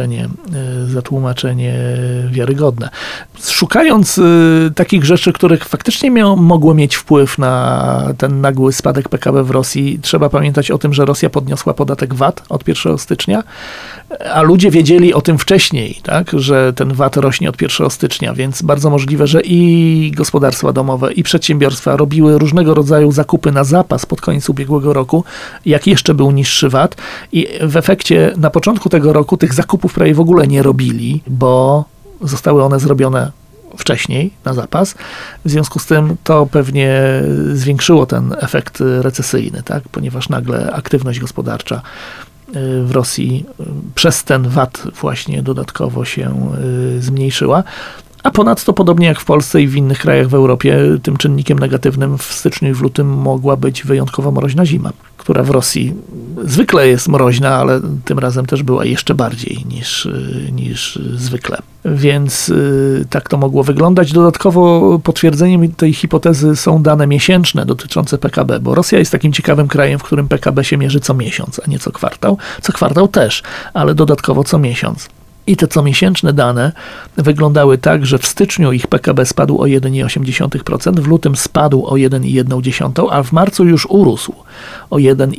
tłumaczenie wiarygodne. Szukając takich rzeczy, których faktycznie mogło mieć wpływ na ten nagły spadek PKB w Rosji, trzeba pamiętać o tym, że Rosja podniosła podatek VAT od 1 stycznia, a ludzie wiedzieli o tym wcześniej, tak, że ten VAT rośnie od 1 stycznia, więc bardzo możliwe, że i gospodarstwa domowe, i przedsiębiorstwa robiły różnego rodzaju zakupy na zapas pod koniec ubiegłego roku, jak jeszcze był niższy VAT i w efekcie na początku tego roku tych zakupów prawie w ogóle nie robili, bo zostały one zrobione wcześniej na zapas. W związku z tym to pewnie zwiększyło ten efekt recesyjny, tak, ponieważ nagle aktywność gospodarcza w Rosji przez ten VAT właśnie dodatkowo się zmniejszyła. A ponadto, podobnie jak w Polsce i w innych krajach w Europie, tym czynnikiem negatywnym w styczniu i w lutym mogła być wyjątkowo mroźna zima, która w Rosji zwykle jest mroźna, ale tym razem też była jeszcze bardziej niż zwykle. Więc tak to mogło wyglądać. Dodatkowo potwierdzeniem tej hipotezy są dane miesięczne dotyczące PKB, bo Rosja jest takim ciekawym krajem, w którym PKB się mierzy co miesiąc, a nie co kwartał. Co kwartał też, ale dodatkowo co miesiąc. I te comiesięczne dane wyglądały tak, że w styczniu ich PKB spadł o 1,8%, w lutym spadł o 1,1%, a w marcu już urósł o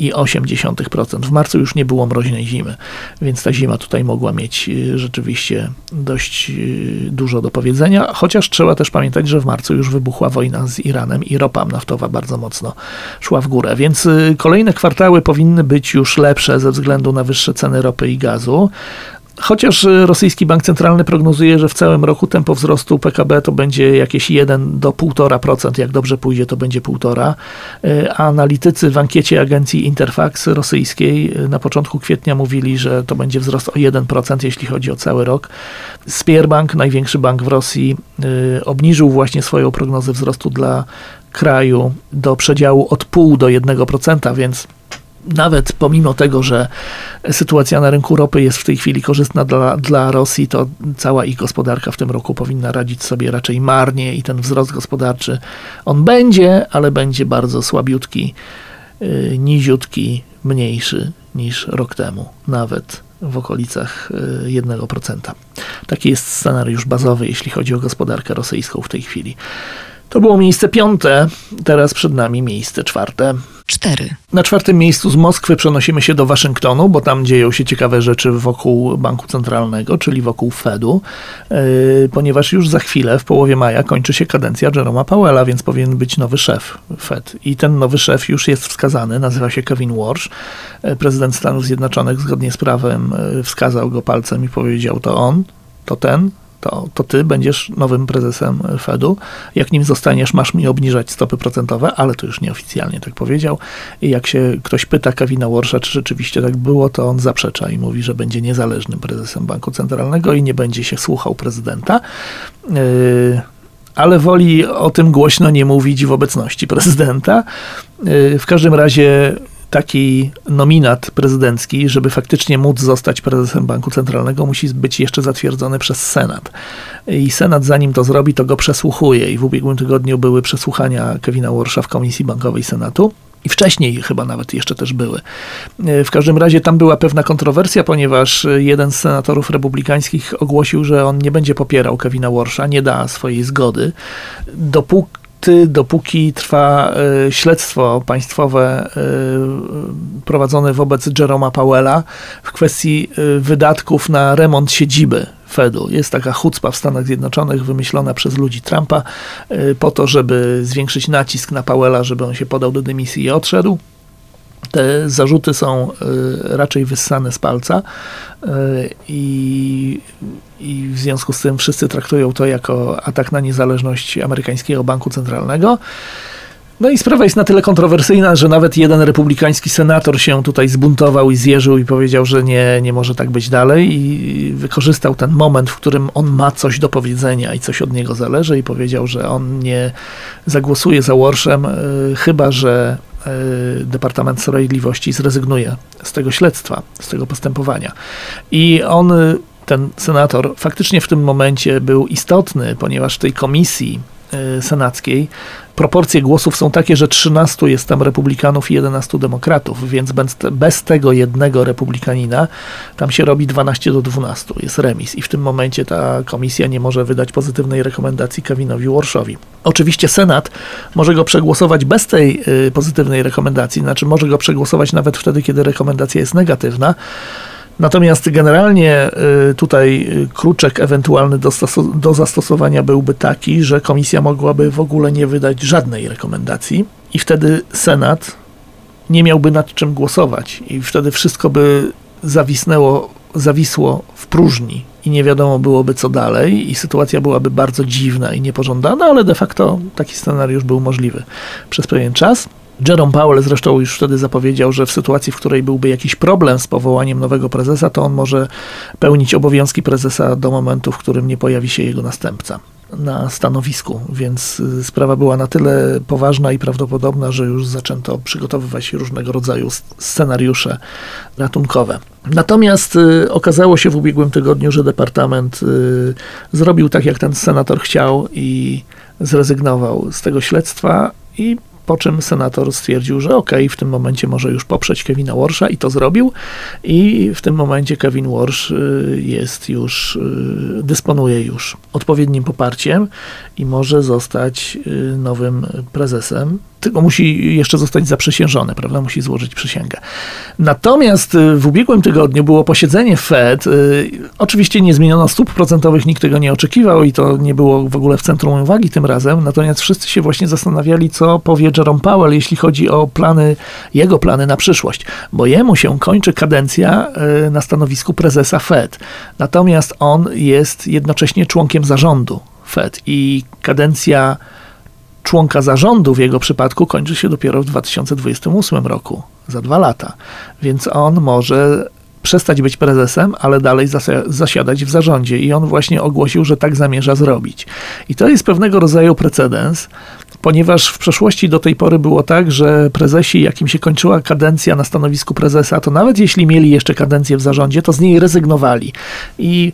1,8%. W marcu już nie było mroźnej zimy, więc ta zima tutaj mogła mieć rzeczywiście dość dużo do powiedzenia, chociaż trzeba też pamiętać, że w marcu już wybuchła wojna z Iranem i ropa naftowa bardzo mocno szła w górę, więc kolejne kwartały powinny być już lepsze ze względu na wyższe ceny ropy i gazu. Chociaż rosyjski bank centralny prognozuje, że w całym roku tempo wzrostu PKB to będzie jakieś 1 do 1,5%, jak dobrze pójdzie to będzie 1,5%, a analitycy w ankiecie agencji Interfax rosyjskiej na początku kwietnia mówili, że to będzie wzrost o 1%, jeśli chodzi o cały rok. Sberbank, największy bank w Rosji, obniżył właśnie swoją prognozę wzrostu dla kraju do przedziału od 0,5 do 1%, więc nawet pomimo tego, że sytuacja na rynku ropy jest w tej chwili korzystna dla Rosji, to cała ich gospodarka w tym roku powinna radzić sobie raczej marnie i ten wzrost gospodarczy, on będzie, ale będzie bardzo słabiutki, niziutki, mniejszy niż rok temu, nawet w okolicach 1%. Taki jest scenariusz bazowy, jeśli chodzi o gospodarkę rosyjską w tej chwili. To było miejsce 5, teraz przed nami miejsce 4. 4. Na 4. miejscu z Moskwy przenosimy się do Waszyngtonu, bo tam dzieją się ciekawe rzeczy wokół Banku Centralnego, czyli wokół Fedu, ponieważ już za chwilę, w połowie maja, kończy się kadencja Jeroma Powella, więc powinien być nowy szef Fed. I ten nowy szef już jest wskazany, nazywa się Kevin Warsh. Prezydent Stanów Zjednoczonych zgodnie z prawem wskazał go palcem i powiedział: to on, to ten, to ty będziesz nowym prezesem Fedu. Jak nim zostaniesz, masz mi obniżać stopy procentowe, ale to już nieoficjalnie tak powiedział. I jak się ktoś pyta Kevina Warsha, czy rzeczywiście tak było, to on zaprzecza i mówi, że będzie niezależnym prezesem Banku Centralnego i nie będzie się słuchał prezydenta. Ale woli o tym głośno nie mówić w obecności prezydenta. W każdym razie taki nominat prezydencki, żeby faktycznie móc zostać prezesem Banku Centralnego, musi być jeszcze zatwierdzony przez Senat. I Senat, zanim to zrobi, to go przesłuchuje. I w ubiegłym tygodniu były przesłuchania Kevina Warsha w Komisji Bankowej Senatu. I wcześniej chyba nawet jeszcze też były. W każdym razie tam była pewna kontrowersja, ponieważ jeden z senatorów republikańskich ogłosił, że on nie będzie popierał Kevina Warsha, nie da swojej zgody, dopóki trwa śledztwo państwowe prowadzone wobec Jeroma Powella w kwestii wydatków na remont siedziby Fedu. Jest taka chucpa w Stanach Zjednoczonych wymyślona przez ludzi Trumpa po to, żeby zwiększyć nacisk na Powella, żeby on się podał do dymisji i odszedł. Te zarzuty są raczej wyssane z palca i w związku z tym wszyscy traktują to jako atak na niezależność amerykańskiego banku centralnego. No i sprawa jest na tyle kontrowersyjna, że nawet jeden republikański senator się tutaj zbuntował i zjeżył i powiedział, że nie może tak być dalej i wykorzystał ten moment, w którym on ma coś do powiedzenia i coś od niego zależy i powiedział, że on nie zagłosuje za Warshem, chyba że Departament Sprawiedliwości zrezygnuje z tego śledztwa, z tego postępowania. I ten senator, faktycznie w tym momencie był istotny, ponieważ w tej komisji senackiej proporcje głosów są takie, że 13 jest tam republikanów i 11 demokratów, więc bez tego jednego republikanina tam się robi 12-12, jest remis i w tym momencie ta komisja nie może wydać pozytywnej rekomendacji Kevinowi Warshowi. Oczywiście Senat może go przegłosować bez tej pozytywnej rekomendacji, znaczy może go przegłosować nawet wtedy, kiedy rekomendacja jest negatywna. Natomiast generalnie tutaj kruczek ewentualny do zastosowania byłby taki, że komisja mogłaby w ogóle nie wydać żadnej rekomendacji i wtedy Senat nie miałby nad czym głosować i wtedy wszystko by zawisło w próżni i nie wiadomo byłoby co dalej i sytuacja byłaby bardzo dziwna i niepożądana, ale de facto taki scenariusz był możliwy przez pewien czas. Jerome Powell zresztą już wtedy zapowiedział, że w sytuacji, w której byłby jakiś problem z powołaniem nowego prezesa, to on może pełnić obowiązki prezesa do momentu, w którym nie pojawi się jego następca na stanowisku, więc sprawa była na tyle poważna i prawdopodobna, że już zaczęto przygotowywać różnego rodzaju scenariusze ratunkowe. Natomiast okazało się w ubiegłym tygodniu, że departament zrobił tak, jak ten senator chciał i zrezygnował z tego śledztwa i po czym senator stwierdził, że w tym momencie może już poprzeć Kevina Warsha i to zrobił i w tym momencie Kevin Warsh dysponuje już odpowiednim poparciem i może zostać nowym prezesem. Tylko musi jeszcze zostać zaprzysiężony, prawda? Musi złożyć przysięgę. Natomiast w ubiegłym tygodniu było posiedzenie Fed. Oczywiście nie zmieniono stóp procentowych, nikt tego nie oczekiwał i to nie było w ogóle w centrum uwagi tym razem. Natomiast wszyscy się właśnie zastanawiali, co powie Jerome Powell, jeśli chodzi o jego plany na przyszłość. Bo jemu się kończy kadencja na stanowisku prezesa Fed. Natomiast on jest jednocześnie członkiem zarządu Fed i kadencja członka zarządu w jego przypadku kończy się dopiero w 2028 roku, za 2 lata. Więc on może przestać być prezesem, ale dalej zasiadać w zarządzie. I on właśnie ogłosił, że tak zamierza zrobić. I to jest pewnego rodzaju precedens, ponieważ w przeszłości do tej pory było tak, że prezesi, jakim się kończyła kadencja na stanowisku prezesa, to nawet jeśli mieli jeszcze kadencję w zarządzie, to z niej rezygnowali. I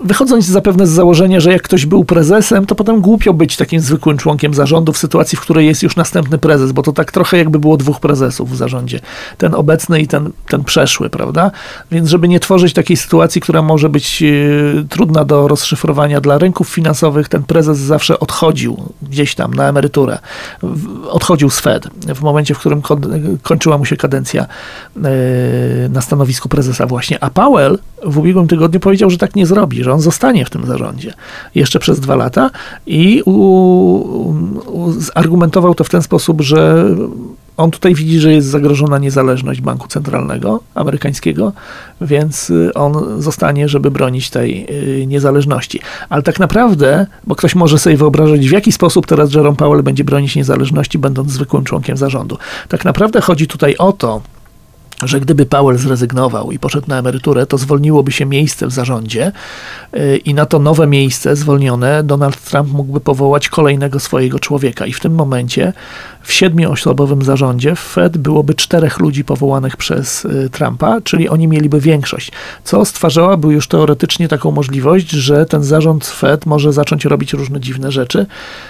wychodząc zapewne z założenia, że jak ktoś był prezesem, to potem głupio być takim zwykłym członkiem zarządu w sytuacji, w której jest już następny prezes, bo to tak trochę jakby było dwóch prezesów w zarządzie. Ten obecny i ten przeszły, prawda? Więc żeby nie tworzyć takiej sytuacji, która może być trudna do rozszyfrowania dla rynków finansowych, ten prezes zawsze odchodził gdzieś tam na emeryturę. Odchodził z Fed w momencie, w którym kończyła mu się kadencja na stanowisku prezesa właśnie. A Powell w ubiegłym tygodniu powiedział, że tak nie zrobi, że on zostanie w tym zarządzie jeszcze przez 2 lata i zargumentował to w ten sposób, że on tutaj widzi, że jest zagrożona niezależność banku centralnego amerykańskiego, więc on zostanie, żeby bronić tej niezależności. Ale tak naprawdę, bo ktoś może sobie wyobrazić, w jaki sposób teraz Jerome Powell będzie bronić niezależności, będąc zwykłym członkiem zarządu. Tak naprawdę chodzi tutaj o to, że gdyby Powell zrezygnował i poszedł na emeryturę, to zwolniłoby się miejsce w zarządzie i na to nowe miejsce zwolnione Donald Trump mógłby powołać kolejnego swojego człowieka. I w tym momencie w 7-osobowym zarządzie w Fed byłoby 4 ludzi powołanych przez Trumpa, czyli oni mieliby większość, co stwarzałoby już teoretycznie taką możliwość, że ten zarząd Fed może zacząć robić różne dziwne rzeczy,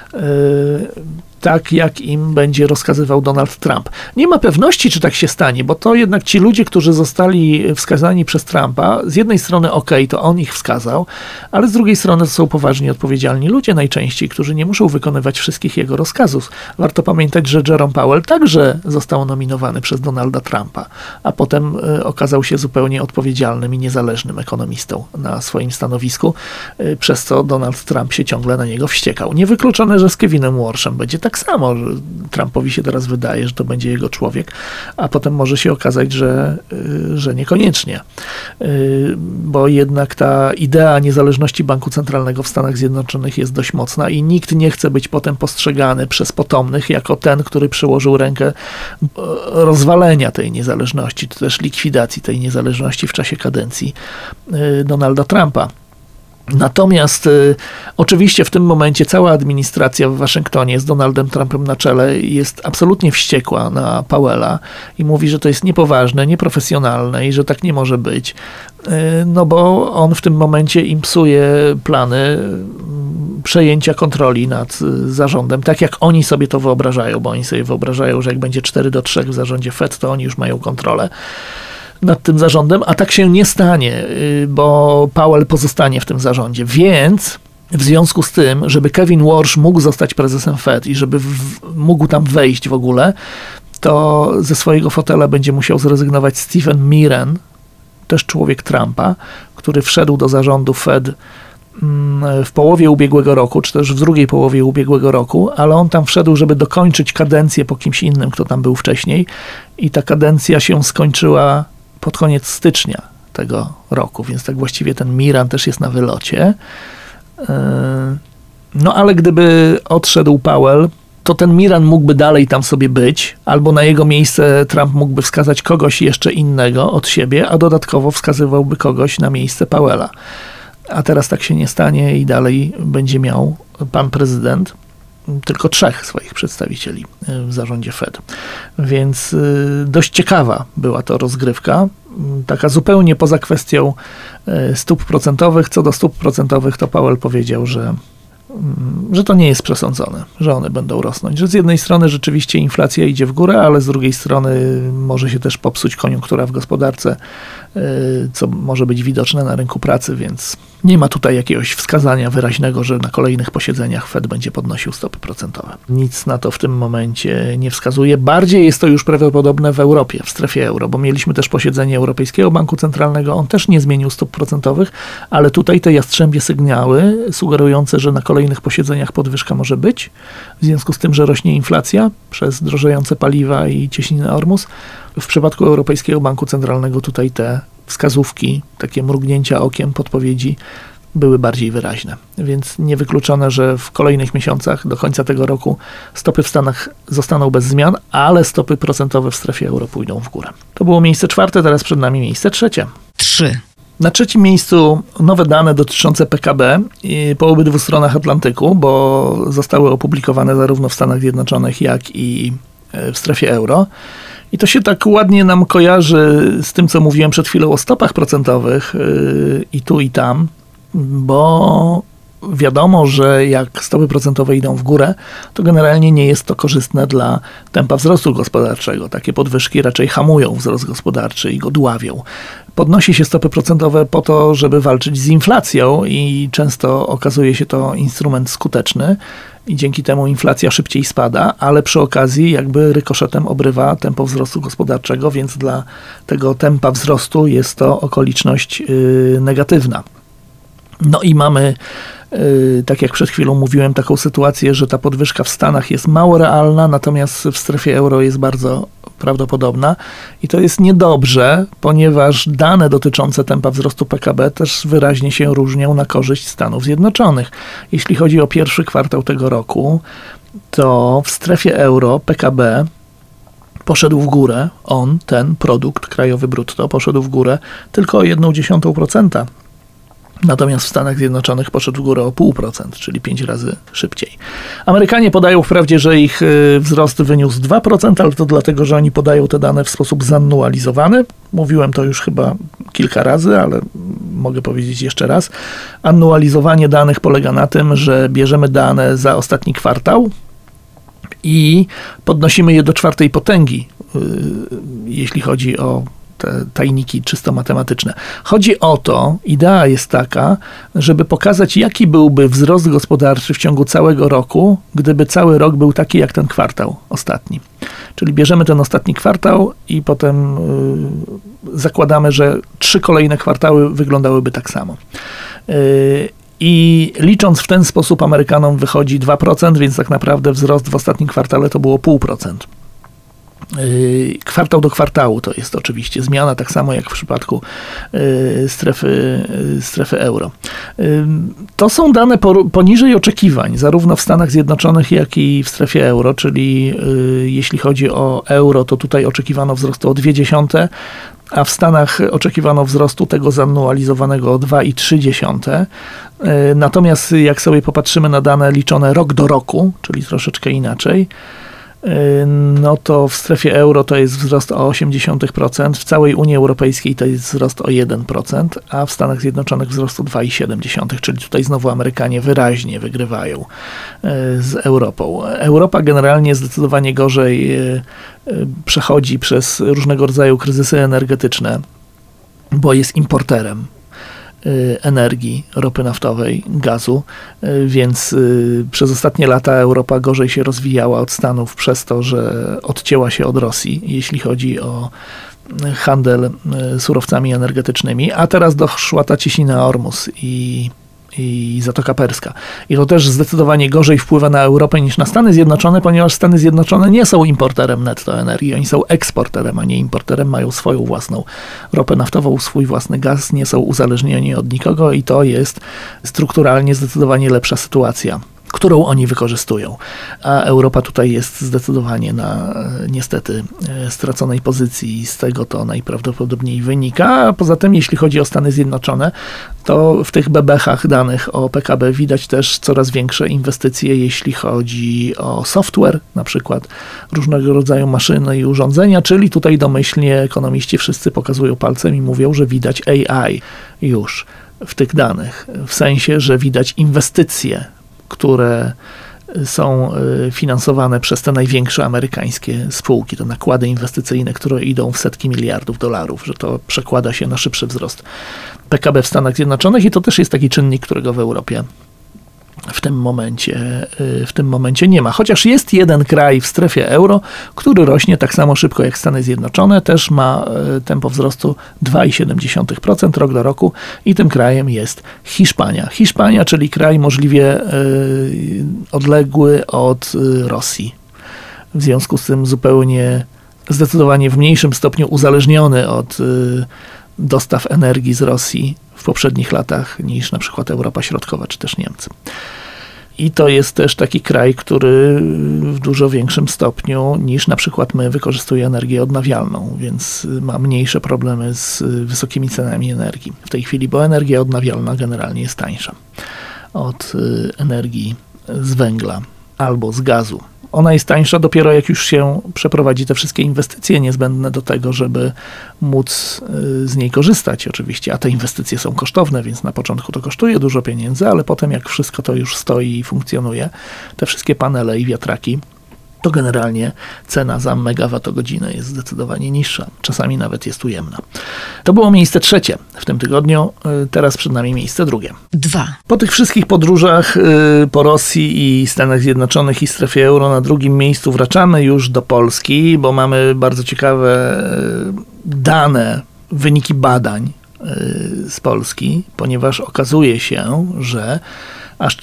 tak jak im będzie rozkazywał Donald Trump. Nie ma pewności, czy tak się stanie, bo to jednak ci ludzie, którzy zostali wskazani przez Trumpa, z jednej strony to on ich wskazał, ale z drugiej strony to są poważni, odpowiedzialni ludzie najczęściej, którzy nie muszą wykonywać wszystkich jego rozkazów. Warto pamiętać, że Jerome Powell także został nominowany przez Donalda Trumpa, a potem okazał się zupełnie odpowiedzialnym i niezależnym ekonomistą na swoim stanowisku, przez co Donald Trump się ciągle na niego wściekał. Niewykluczone, że z Kevinem Walshem będzie tak samo, że Trumpowi się teraz wydaje, że to będzie jego człowiek, a potem może się okazać, że niekoniecznie. Bo jednak ta idea niezależności banku centralnego w Stanach Zjednoczonych jest dość mocna i nikt nie chce być potem postrzegany przez potomnych jako ten, który przyłożył rękę rozwalenia tej niezależności, czy też likwidacji tej niezależności w czasie kadencji Donalda Trumpa. Natomiast oczywiście w tym momencie cała administracja w Waszyngtonie z Donaldem Trumpem na czele jest absolutnie wściekła na Powella i mówi, że to jest niepoważne, nieprofesjonalne i że tak nie może być, no bo on w tym momencie im psuje plany przejęcia kontroli nad zarządem, tak jak oni sobie to wyobrażają, bo oni sobie wyobrażają, że jak będzie 4-3 w zarządzie Fed, to oni już mają kontrolę nad tym zarządem, a tak się nie stanie, bo Powell pozostanie w tym zarządzie. Więc w związku z tym, żeby Kevin Walsh mógł zostać prezesem Fed i żeby mógł tam wejść w ogóle, to ze swojego fotela będzie musiał zrezygnować Stephen Miran, też człowiek Trumpa, który wszedł do zarządu Fed w połowie ubiegłego roku, czy też w drugiej połowie ubiegłego roku, ale on tam wszedł, żeby dokończyć kadencję po kimś innym, kto tam był wcześniej i ta kadencja się skończyła pod koniec stycznia tego roku, więc tak właściwie ten Miran też jest na wylocie. No ale gdyby odszedł Powell, to ten Miran mógłby dalej tam sobie być, albo na jego miejsce Trump mógłby wskazać kogoś jeszcze innego od siebie, a dodatkowo wskazywałby kogoś na miejsce Powella. A teraz tak się nie stanie i dalej będzie miał pan prezydent tylko 3 swoich przedstawicieli w zarządzie Fed. Więc dość ciekawa była to rozgrywka, taka zupełnie poza kwestią stóp procentowych. Co do stóp procentowych, to Powell powiedział, że to nie jest przesądzone, że one będą rosnąć. Że z jednej strony rzeczywiście inflacja idzie w górę, ale z drugiej strony może się też popsuć koniunktura w gospodarce, co może być widoczne na rynku pracy, więc nie ma tutaj jakiegoś wskazania wyraźnego, że na kolejnych posiedzeniach Fed będzie podnosił stopy procentowe. Nic na to w tym momencie nie wskazuje. Bardziej jest to już prawdopodobne w Europie, w strefie euro, bo mieliśmy też posiedzenie Europejskiego Banku Centralnego. On też nie zmienił stóp procentowych, ale tutaj te jastrzębie sygnały sugerujące, że na kolejnych posiedzeniach podwyżka może być, w związku z tym, że rośnie inflacja przez drożejące paliwa i cieśninę Ormus. W przypadku Europejskiego Banku Centralnego tutaj te wskazówki, takie mrugnięcia okiem, podpowiedzi były bardziej wyraźne. Więc niewykluczone, że w kolejnych miesiącach, do końca tego roku, stopy w Stanach zostaną bez zmian, ale stopy procentowe w strefie euro pójdą w górę. To było miejsce 4, teraz przed nami miejsce 3. 3. Na 3. miejscu nowe dane dotyczące PKB po obydwu stronach Atlantyku, bo zostały opublikowane zarówno w Stanach Zjednoczonych, jak i w strefie euro. I to się tak ładnie nam kojarzy z tym, co mówiłem przed chwilą o stopach procentowych i tu, i tam. bo wiadomo, że jak stopy procentowe idą w górę, to generalnie nie jest to korzystne dla tempa wzrostu gospodarczego. Takie podwyżki raczej hamują wzrost gospodarczy i go dławią. Podnosi się stopy procentowe po to, żeby walczyć z inflacją i często okazuje się to instrument skuteczny i dzięki temu inflacja szybciej spada, ale przy okazji jakby rykoszetem obrywa tempo wzrostu gospodarczego, więc dla tego tempa wzrostu jest to okoliczność negatywna. No i mamy, tak jak przed chwilą mówiłem, taką sytuację, że ta podwyżka w Stanach jest mało realna, natomiast w strefie euro jest bardzo prawdopodobna i to jest niedobrze, ponieważ dane dotyczące tempa wzrostu PKB też wyraźnie się różnią na korzyść Stanów Zjednoczonych. Jeśli chodzi o pierwszy kwartał tego roku, to w strefie euro PKB poszedł w górę, ten produkt krajowy brutto poszedł w górę tylko o 0,1%. Natomiast w Stanach Zjednoczonych poszedł w górę o 0,5%, czyli 5 razy szybciej. Amerykanie podają wprawdzie, że ich wzrost wyniósł 2%, ale to dlatego, że oni podają te dane w sposób zannualizowany. Mówiłem to już chyba kilka razy, ale mogę powiedzieć jeszcze raz. Annualizowanie danych polega na tym, że bierzemy dane za ostatni kwartał i podnosimy je do 4 potęgi, jeśli chodzi o te tajniki czysto matematyczne. Chodzi o to, idea jest taka, żeby pokazać, jaki byłby wzrost gospodarczy w ciągu całego roku, gdyby cały rok był taki jak ten kwartał ostatni. Czyli bierzemy ten ostatni kwartał i potem zakładamy, że 3 kolejne kwartały wyglądałyby tak samo. I licząc w ten sposób Amerykanom wychodzi 2%, więc tak naprawdę wzrost w ostatnim kwartale to było 0,5%. Kwartał do kwartału to jest oczywiście zmiana, tak samo jak w przypadku strefy euro. To są dane poniżej oczekiwań, zarówno w Stanach Zjednoczonych, jak i w strefie euro, czyli jeśli chodzi o euro, to tutaj oczekiwano wzrostu o 0,2%, a w Stanach oczekiwano wzrostu tego zannualizowanego o 2,3%. Natomiast jak sobie popatrzymy na dane liczone rok do roku, czyli troszeczkę inaczej, no to w strefie euro to jest wzrost o 0,8%, w całej Unii Europejskiej to jest wzrost o 1%, a w Stanach Zjednoczonych wzrost o 2,7%, czyli tutaj znowu Amerykanie wyraźnie wygrywają z Europą. Europa generalnie zdecydowanie gorzej przechodzi przez różnego rodzaju kryzysy energetyczne, bo jest importerem energii, ropy naftowej, gazu, więc przez ostatnie lata Europa gorzej się rozwijała od Stanów przez to, że odcięła się od Rosji, jeśli chodzi o handel surowcami energetycznymi, a teraz doszła ta cieśnina Ormus i Zatoka Perska. I to też zdecydowanie gorzej wpływa na Europę niż na Stany Zjednoczone, ponieważ Stany Zjednoczone nie są importerem netto energii, oni są eksporterem, a nie importerem, mają swoją własną ropę naftową, swój własny gaz, nie są uzależnieni od nikogo i to jest strukturalnie zdecydowanie lepsza sytuacja, którą oni wykorzystują. A Europa tutaj jest zdecydowanie na niestety straconej pozycji, z tego to najprawdopodobniej wynika. A poza tym, jeśli chodzi o Stany Zjednoczone, to w tych bebechach danych o PKB widać też coraz większe inwestycje, jeśli chodzi o software, na przykład różnego rodzaju maszyny i urządzenia, czyli tutaj domyślnie ekonomiści wszyscy pokazują palcem i mówią, że widać AI już w tych danych, w sensie, że widać inwestycje, które są finansowane przez te największe amerykańskie spółki, te nakłady inwestycyjne, które idą w setki miliardów dolarów, że to przekłada się na szybszy wzrost PKB w Stanach Zjednoczonych i to też jest taki czynnik, którego w Europie w tym momencie nie ma. Chociaż jest jeden kraj w strefie euro, który rośnie tak samo szybko jak Stany Zjednoczone, też ma tempo wzrostu 2,7% rok do roku i tym krajem jest Hiszpania. Hiszpania, czyli kraj możliwie odległy od Rosji. W związku z tym zdecydowanie w mniejszym stopniu uzależniony od dostaw energii z Rosji w poprzednich latach niż na przykład Europa Środkowa czy też Niemcy. I to jest też taki kraj, który w dużo większym stopniu niż na przykład my wykorzystuje energię odnawialną, więc ma mniejsze problemy z wysokimi cenami energii w tej chwili, bo energia odnawialna generalnie jest tańsza od energii z węgla albo z gazu. Ona jest tańsza dopiero jak już się przeprowadzi te wszystkie inwestycje niezbędne do tego, żeby móc z niej korzystać oczywiście, a te inwestycje są kosztowne, więc na początku to kosztuje dużo pieniędzy, ale potem jak wszystko to już stoi i funkcjonuje, te wszystkie panele i wiatraki, to generalnie cena za megawattogodzinę jest zdecydowanie niższa. Czasami nawet jest ujemna. To było miejsce 3 w tym tygodniu. Teraz przed nami miejsce 2. 2. Po tych wszystkich podróżach po Rosji i Stanach Zjednoczonych i strefie euro na 2. miejscu wracamy już do Polski, bo mamy bardzo ciekawe dane, wyniki badań z Polski, ponieważ okazuje się, że aż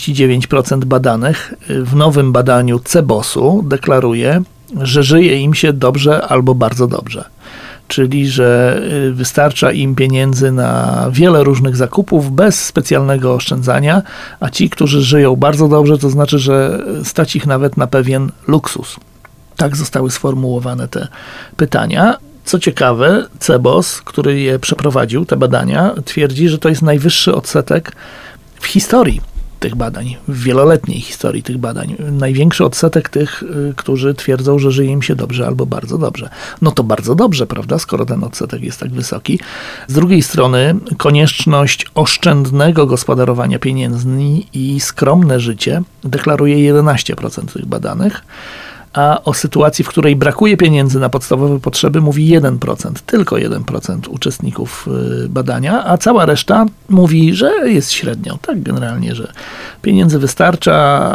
39% badanych w nowym badaniu CBOS-u deklaruje, że żyje im się dobrze albo bardzo dobrze. Czyli, że wystarcza im pieniędzy na wiele różnych zakupów bez specjalnego oszczędzania, a ci, którzy żyją bardzo dobrze, to znaczy, że stać ich nawet na pewien luksus. Tak zostały sformułowane te pytania. Co ciekawe, CBOS, który je przeprowadził, te badania, twierdzi, że to jest najwyższy odsetek w historii tych badań, w wieloletniej historii tych badań. Największy odsetek tych, którzy twierdzą, że żyje im się dobrze albo bardzo dobrze. No to bardzo dobrze, prawda, skoro ten odsetek jest tak wysoki. Z drugiej strony konieczność oszczędnego gospodarowania pieniędzmi i skromne życie deklaruje 11% tych badanych, a o sytuacji, w której brakuje pieniędzy na podstawowe potrzeby, mówi 1%, tylko 1% uczestników badania, a cała reszta mówi, że jest średnio. Tak generalnie, że pieniędzy wystarcza,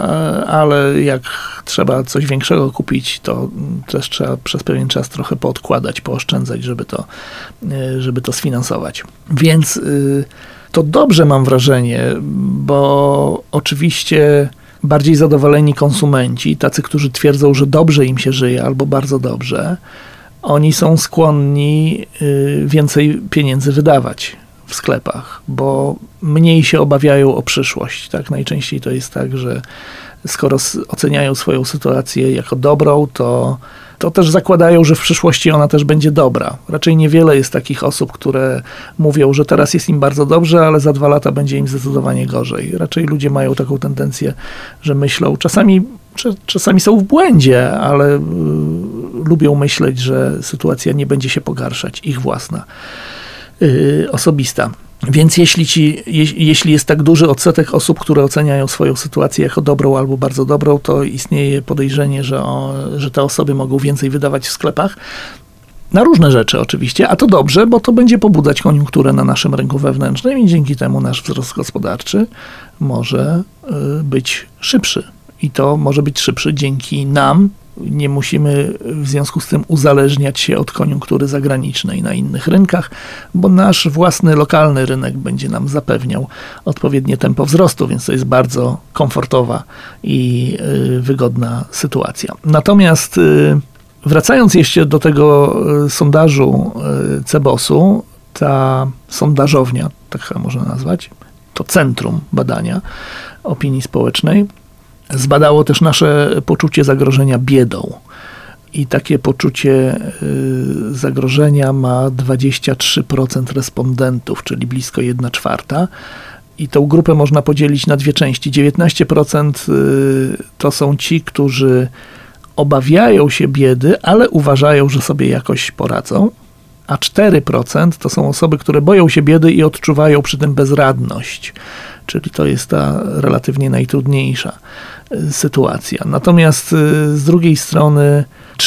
ale jak trzeba coś większego kupić, to też trzeba przez pewien czas trochę poodkładać, pooszczędzać, żeby to sfinansować. Więc to dobrze, mam wrażenie, bo oczywiście bardziej zadowoleni konsumenci, tacy, którzy twierdzą, że dobrze im się żyje albo bardzo dobrze, oni są skłonni więcej pieniędzy wydawać w sklepach, bo mniej się obawiają o przyszłość. Tak? Najczęściej to jest tak, że skoro oceniają swoją sytuację jako dobrą, to też zakładają, że w przyszłości ona też będzie dobra. Raczej niewiele jest takich osób, które mówią, że teraz jest im bardzo dobrze, ale za 2 lata będzie im zdecydowanie gorzej. Raczej ludzie mają taką tendencję, że myślą, czasami są w błędzie, ale lubią myśleć, że sytuacja nie będzie się pogarszać, ich własna, osobista. Więc jeśli jest tak duży odsetek osób, które oceniają swoją sytuację jako dobrą albo bardzo dobrą, to istnieje podejrzenie, że te osoby mogą więcej wydawać w sklepach. Na różne rzeczy oczywiście, a to dobrze, bo to będzie pobudzać koniunkturę na naszym rynku wewnętrznym i dzięki temu nasz wzrost gospodarczy może być szybszy. I to może być szybszy dzięki nam. Nie musimy w związku z tym uzależniać się od koniunktury zagranicznej na innych rynkach, bo nasz własny, lokalny rynek będzie nam zapewniał odpowiednie tempo wzrostu, więc to jest bardzo komfortowa i wygodna sytuacja. Natomiast wracając jeszcze do tego sondażu CBOS-u, ta sondażownia, tak chyba można nazwać, to centrum badania opinii społecznej, zbadało też nasze poczucie zagrożenia biedą. I takie poczucie zagrożenia ma 23% respondentów, czyli blisko 1/4. I tą grupę można podzielić na 2 części. 19% to są ci, którzy obawiają się biedy, ale uważają, że sobie jakoś poradzą. A 4% to są osoby, które boją się biedy i odczuwają przy tym bezradność. Czyli to jest ta relatywnie najtrudniejsza sytuacja. Natomiast z drugiej strony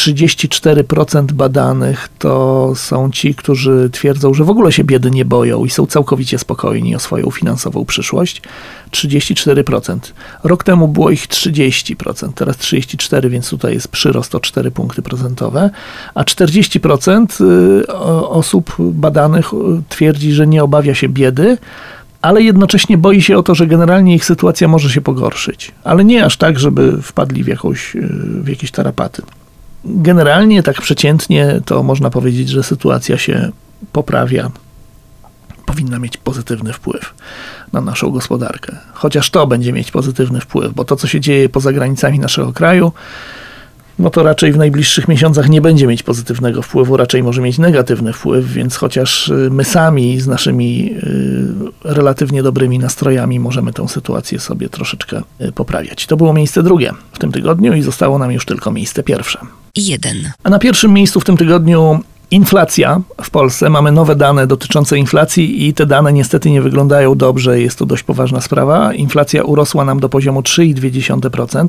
34% badanych to są ci, którzy twierdzą, że w ogóle się biedy nie boją i są całkowicie spokojni o swoją finansową przyszłość. 34%. Rok temu było ich 30%, teraz 34%, więc tutaj jest przyrost o 4 punkty procentowe, a 40% osób badanych twierdzi, że nie obawia się biedy, ale jednocześnie boi się o to, że generalnie ich sytuacja może się pogorszyć. Ale nie aż tak, żeby wpadli w jakieś tarapaty. Generalnie, tak przeciętnie, to można powiedzieć, że sytuacja się poprawia. Powinna mieć pozytywny wpływ na naszą gospodarkę. Chociaż to będzie mieć pozytywny wpływ, bo to, co się dzieje poza granicami naszego kraju, no to raczej w najbliższych miesiącach nie będzie mieć pozytywnego wpływu, raczej może mieć negatywny wpływ, więc chociaż my sami z naszymi relatywnie dobrymi nastrojami możemy tę sytuację sobie troszeczkę poprawiać. To było miejsce drugie w tym tygodniu i zostało nam już tylko miejsce pierwsze. 1. A na pierwszym miejscu w tym tygodniu inflacja w Polsce. Mamy nowe dane dotyczące inflacji i te dane niestety nie wyglądają dobrze. Jest to dość poważna sprawa. Inflacja urosła nam do poziomu 3,2%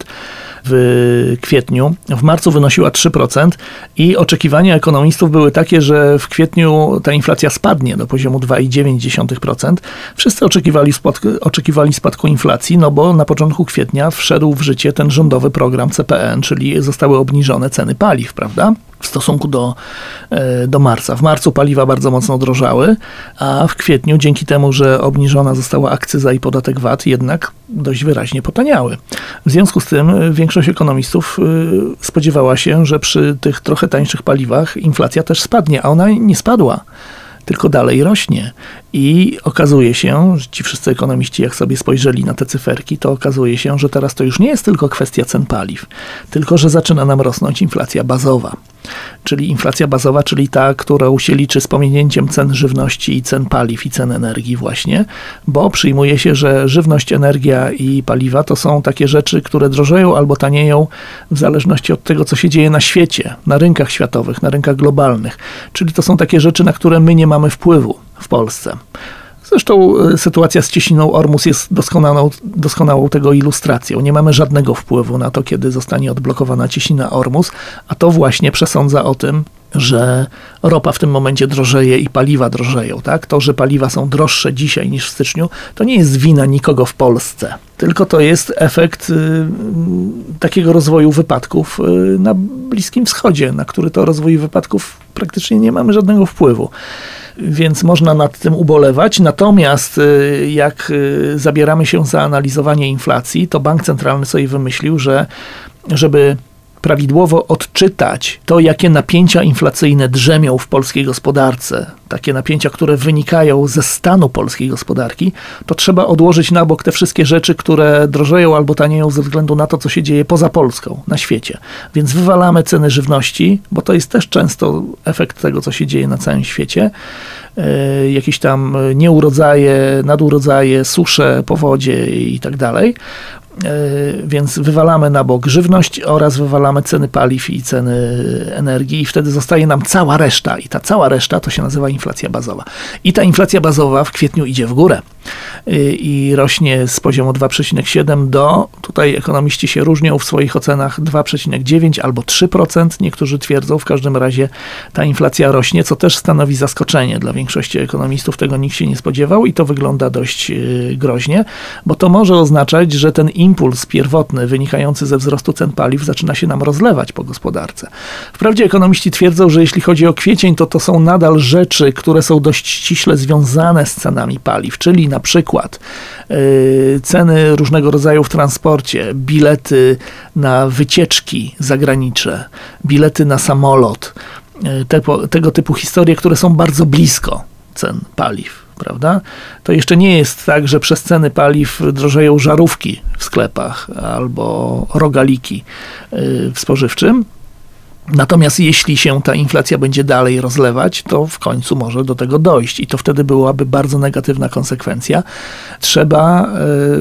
w kwietniu. W marcu wynosiła 3% i oczekiwania ekonomistów były takie, że w kwietniu ta inflacja spadnie do poziomu 2,9%. Wszyscy oczekiwali spadku inflacji, no bo na początku kwietnia wszedł w życie ten rządowy program CPN, czyli zostały obniżone ceny paliw, prawda? W stosunku do marca. W marcu paliwa bardzo mocno drożały, a w kwietniu dzięki temu, że obniżona została akcyza i podatek VAT, jednak dość wyraźnie potaniały. W związku z tym większość ekonomistów spodziewała się, że przy tych trochę tańszych paliwach inflacja też spadnie, a ona nie spadła, tylko dalej rośnie. I okazuje się, że ci wszyscy ekonomiści, jak sobie spojrzeli na te cyferki, to okazuje się, że teraz to już nie jest tylko kwestia cen paliw, tylko że zaczyna nam rosnąć inflacja bazowa. Czyli inflacja bazowa, czyli ta, którą się liczy z pominięciem cen żywności i cen paliw i cen energii właśnie, bo przyjmuje się, że żywność, energia i paliwa to są takie rzeczy, które drożeją albo tanieją w zależności od tego, co się dzieje na świecie, na rynkach światowych, na rynkach globalnych. Czyli to są takie rzeczy, na które my nie mamy wpływu w Polsce. Zresztą sytuacja z cieśniną Ormus jest doskonałą tego ilustracją. Nie mamy żadnego wpływu na to, kiedy zostanie odblokowana cieśnina Ormus, a to właśnie przesądza o tym, że ropa w tym momencie drożeje i paliwa drożeją. Tak? To, że paliwa są droższe dzisiaj niż w styczniu, to nie jest wina nikogo w Polsce, tylko to jest efekt takiego rozwoju wypadków na Bliskim Wschodzie, na który to rozwój wypadków praktycznie nie mamy żadnego wpływu. Więc można nad tym ubolewać. Natomiast jak zabieramy się za analizowanie inflacji, to bank centralny sobie wymyślił, że żeby prawidłowo odczytać to, jakie napięcia inflacyjne drzemią w polskiej gospodarce, takie napięcia, które wynikają ze stanu polskiej gospodarki, to trzeba odłożyć na bok te wszystkie rzeczy, które drożeją albo tanieją ze względu na to, co się dzieje poza Polską, na świecie. Więc wywalamy ceny żywności, bo to jest też często efekt tego, co się dzieje na całym świecie. Jakieś tam nieurodzaje, nadurodzaje, susze, powodzie i tak dalej. Więc wywalamy na bok żywność oraz wywalamy ceny paliw i ceny energii i wtedy zostaje nam cała reszta i ta cała reszta to się nazywa inflacja bazowa. I ta inflacja bazowa w kwietniu idzie w górę i rośnie z poziomu 2,7 do, tutaj ekonomiści się różnią w swoich ocenach, 2,9 albo 3%, niektórzy twierdzą, w każdym razie ta inflacja rośnie, co też stanowi zaskoczenie dla większości ekonomistów, tego nikt się nie spodziewał i to wygląda dość groźnie, bo to może oznaczać, że ten impuls pierwotny wynikający ze wzrostu cen paliw zaczyna się nam rozlewać po gospodarce. Wprawdzie ekonomiści twierdzą, że jeśli chodzi o kwiecień, to są nadal rzeczy, które są dość ściśle związane z cenami paliw, czyli na przykład ceny różnego rodzaju w transporcie, bilety na wycieczki zagraniczne, bilety na samolot, tego typu historie, które są bardzo blisko cen paliw. Prawda? To jeszcze nie jest tak, że przez ceny paliw drożeją żarówki w sklepach albo rogaliki w spożywczym. Natomiast jeśli się ta inflacja będzie dalej rozlewać, to w końcu może do tego dojść i to wtedy byłaby bardzo negatywna konsekwencja. Trzeba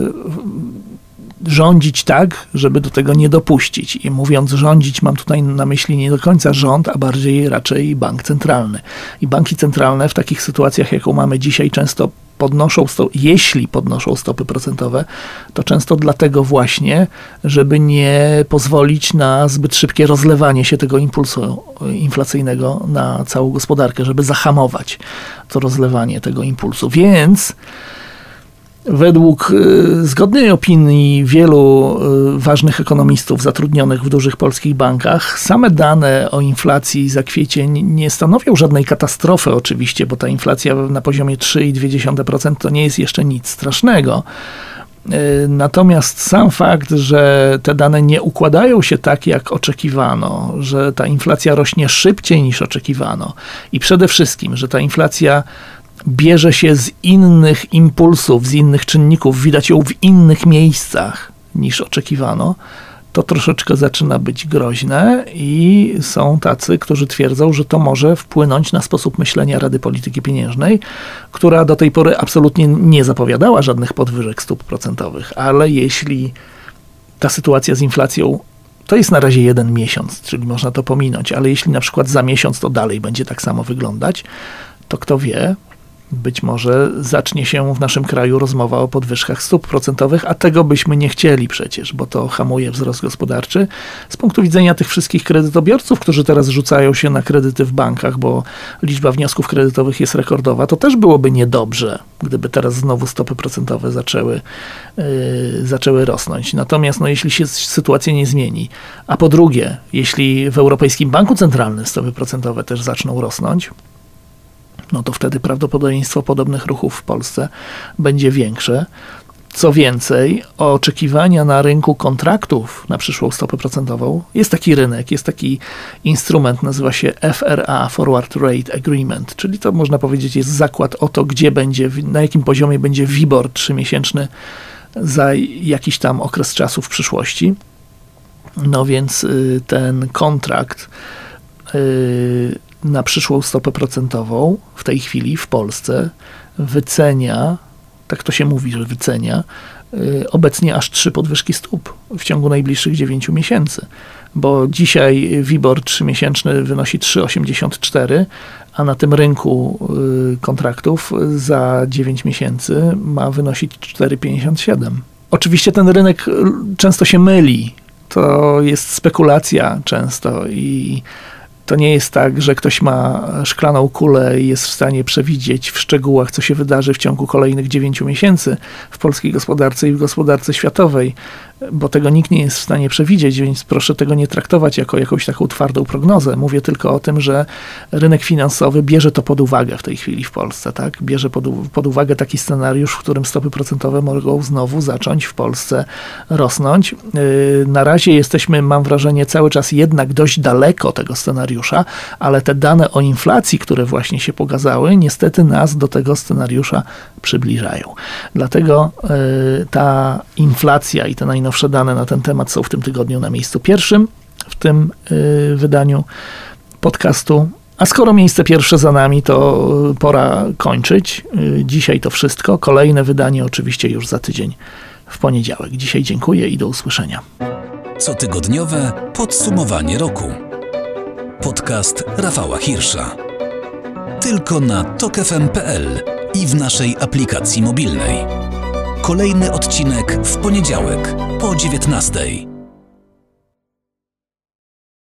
rządzić tak, żeby do tego nie dopuścić. I mówiąc rządzić, mam tutaj na myśli nie do końca rząd, a bardziej raczej bank centralny. I banki centralne w takich sytuacjach, jaką mamy dzisiaj, często jeśli podnoszą stopy procentowe, to często dlatego właśnie, żeby nie pozwolić na zbyt szybkie rozlewanie się tego impulsu inflacyjnego na całą gospodarkę, żeby zahamować to rozlewanie tego impulsu. Więc według zgodnej opinii wielu ważnych ekonomistów zatrudnionych w dużych polskich bankach, same dane o inflacji za kwiecień nie stanowią żadnej katastrofy oczywiście, bo ta inflacja na poziomie 3,2% to nie jest jeszcze nic strasznego. Natomiast sam fakt, że te dane nie układają się tak, jak oczekiwano, że ta inflacja rośnie szybciej niż oczekiwano i przede wszystkim, że ta inflacja bierze się z innych impulsów, z innych czynników, widać ją w innych miejscach niż oczekiwano, to troszeczkę zaczyna być groźne i są tacy, którzy twierdzą, że to może wpłynąć na sposób myślenia Rady Polityki Pieniężnej, która do tej pory absolutnie nie zapowiadała żadnych podwyżek stóp procentowych, ale jeśli ta sytuacja z inflacją to jest na razie 1 miesiąc, czyli można to pominąć, ale jeśli na przykład za miesiąc to dalej będzie tak samo wyglądać, to kto wie, być może zacznie się w naszym kraju rozmowa o podwyżkach stóp procentowych, a tego byśmy nie chcieli przecież, bo to hamuje wzrost gospodarczy. Z punktu widzenia tych wszystkich kredytobiorców, którzy teraz rzucają się na kredyty w bankach, bo liczba wniosków kredytowych jest rekordowa, to też byłoby niedobrze, gdyby teraz znowu stopy procentowe zaczęły rosnąć. Natomiast jeśli się sytuacja nie zmieni, a po drugie, jeśli w Europejskim Banku Centralnym stopy procentowe też zaczną rosnąć, no to wtedy prawdopodobieństwo podobnych ruchów w Polsce będzie większe. Co więcej, oczekiwania na rynku kontraktów na przyszłą stopę procentową, jest taki rynek, jest taki instrument, nazywa się FRA, Forward Rate Agreement, czyli to można powiedzieć jest zakład o to, gdzie będzie, na jakim poziomie będzie WIBOR 3-miesięczny za jakiś tam okres czasu w przyszłości. No więc ten kontrakt na przyszłą stopę procentową w tej chwili w Polsce wycenia, tak to się mówi, że wycenia, obecnie aż 3 podwyżki stóp w ciągu najbliższych 9 miesięcy. Bo dzisiaj WIBOR 3-miesięczny wynosi 3,84, a na tym rynku kontraktów za 9 miesięcy ma wynosić 4,57. Oczywiście ten rynek często się myli. To jest spekulacja często i to nie jest tak, że ktoś ma szklaną kulę i jest w stanie przewidzieć w szczegółach, co się wydarzy w ciągu kolejnych 9 miesięcy w polskiej gospodarce i w gospodarce światowej, bo tego nikt nie jest w stanie przewidzieć, więc proszę tego nie traktować jako jakąś taką twardą prognozę. Mówię tylko o tym, że rynek finansowy bierze to pod uwagę w tej chwili w Polsce, tak? Bierze pod uwagę taki scenariusz, w którym stopy procentowe mogą znowu zacząć w Polsce rosnąć. Na razie jesteśmy, mam wrażenie, cały czas jednak dość daleko tego scenariusza, ale te dane o inflacji, które właśnie się pokazały, niestety nas do tego scenariusza przybliżają. Dlatego ta inflacja i te najnowsze dane na ten temat są w tym tygodniu na miejscu pierwszym w tym wydaniu podcastu. A skoro miejsce pierwsze za nami, to pora kończyć. Dzisiaj to wszystko. Kolejne wydanie oczywiście już za tydzień w poniedziałek. Dzisiaj dziękuję i do usłyszenia. Cotygodniowe podsumowanie roku. Podcast Rafała Hirsza. Tylko na tokfm.pl i w naszej aplikacji mobilnej. Kolejny odcinek w poniedziałek po 19:00.